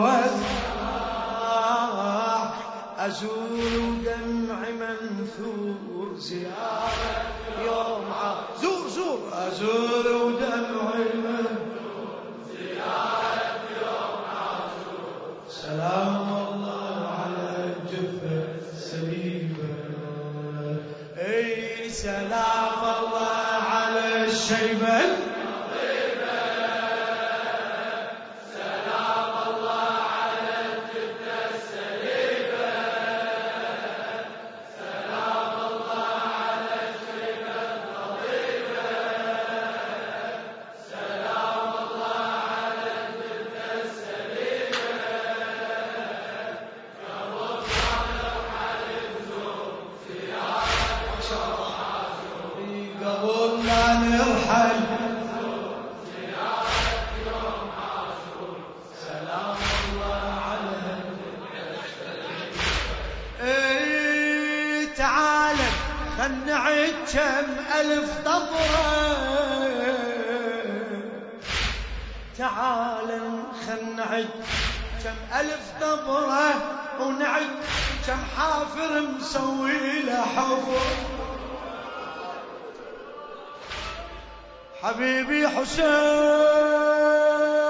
توسع. أزور دمع منثور زيارة يوم زور زور، أزور دمع منثور زيارة يوم عاشور. سلام الله على الجثة السليمة، اي سلام الله على الشيبة نعد كم ألف طبرة. تعال نعد كم ألف طبرة، ونعد كم حافر مسوي له حفر. حبيبي حسين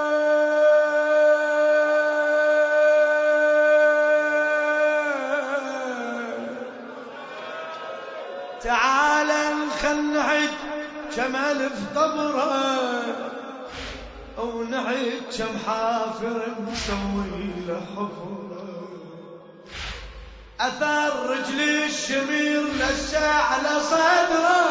تعال نعد كم ألف طبرة، ونعد كم حافر مسوي له حفرة. أثر رجلي الشمير لسه على صدره،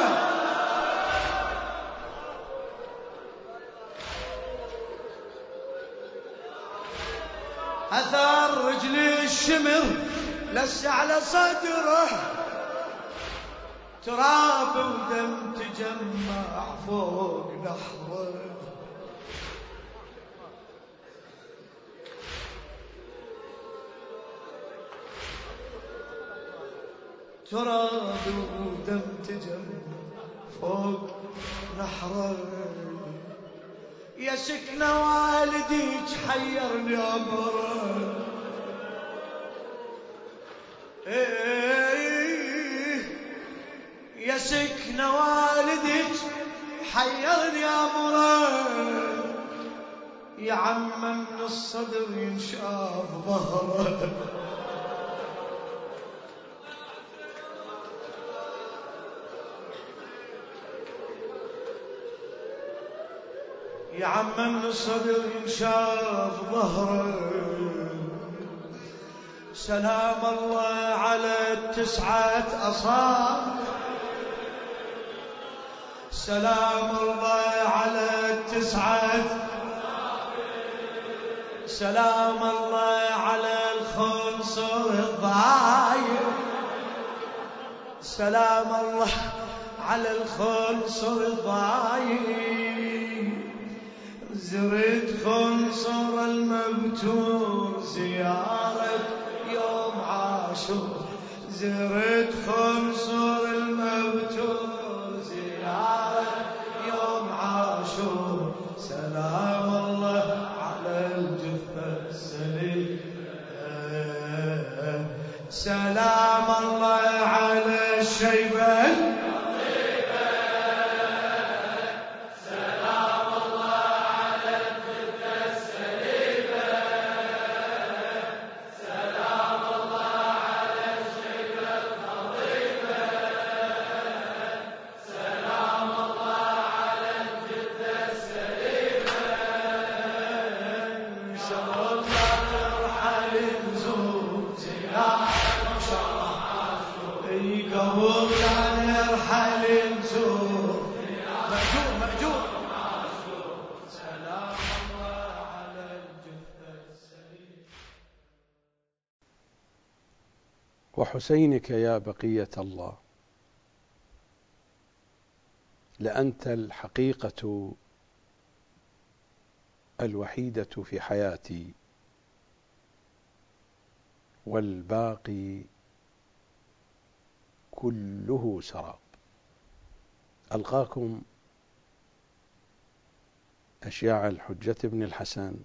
أثر رجلي الشمر لسه على صدره. تراب ودم تجمع فوق نحره، تراب ودم تجمع فوق نحره. يا سكن والديك حيرني أمره، يا سكن والديك حيرني أمره. يا عم من الصدر ينشاف ظهره، يا عم من الصدر ينشاف ظهره. سلام الله على 9 أصابع، سلام الله على 9، سلام الله على الخنصر الضايع، سلام الله على الخنصر الضايع. زرت خنصر المبتور زيارة يوم عاشور، زرت خنصر المبتور زيارة يوم عاشور. سلام الله على الجثة السليمة، سلام الله على الشيبة، وحسينك يا بقية الله، لأنت الحقيقة الوحيدة في حياتي، والباقي كله سراب. ألقاكم أشياع الحجة بن الحسن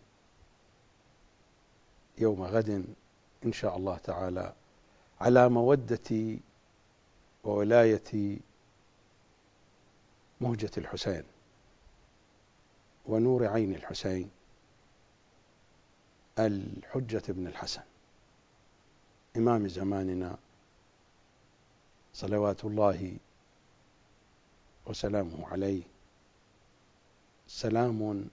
يوم غد إن شاء الله تعالى، على مودة وولاية مهجة الحسين ونور عين الحسين الحجة بن الحسن إمام زماننا، صلوات الله وسلامه عليه. سلام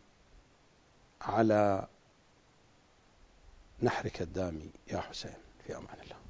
على نحرك الدامي يا حسين، في أمان الله.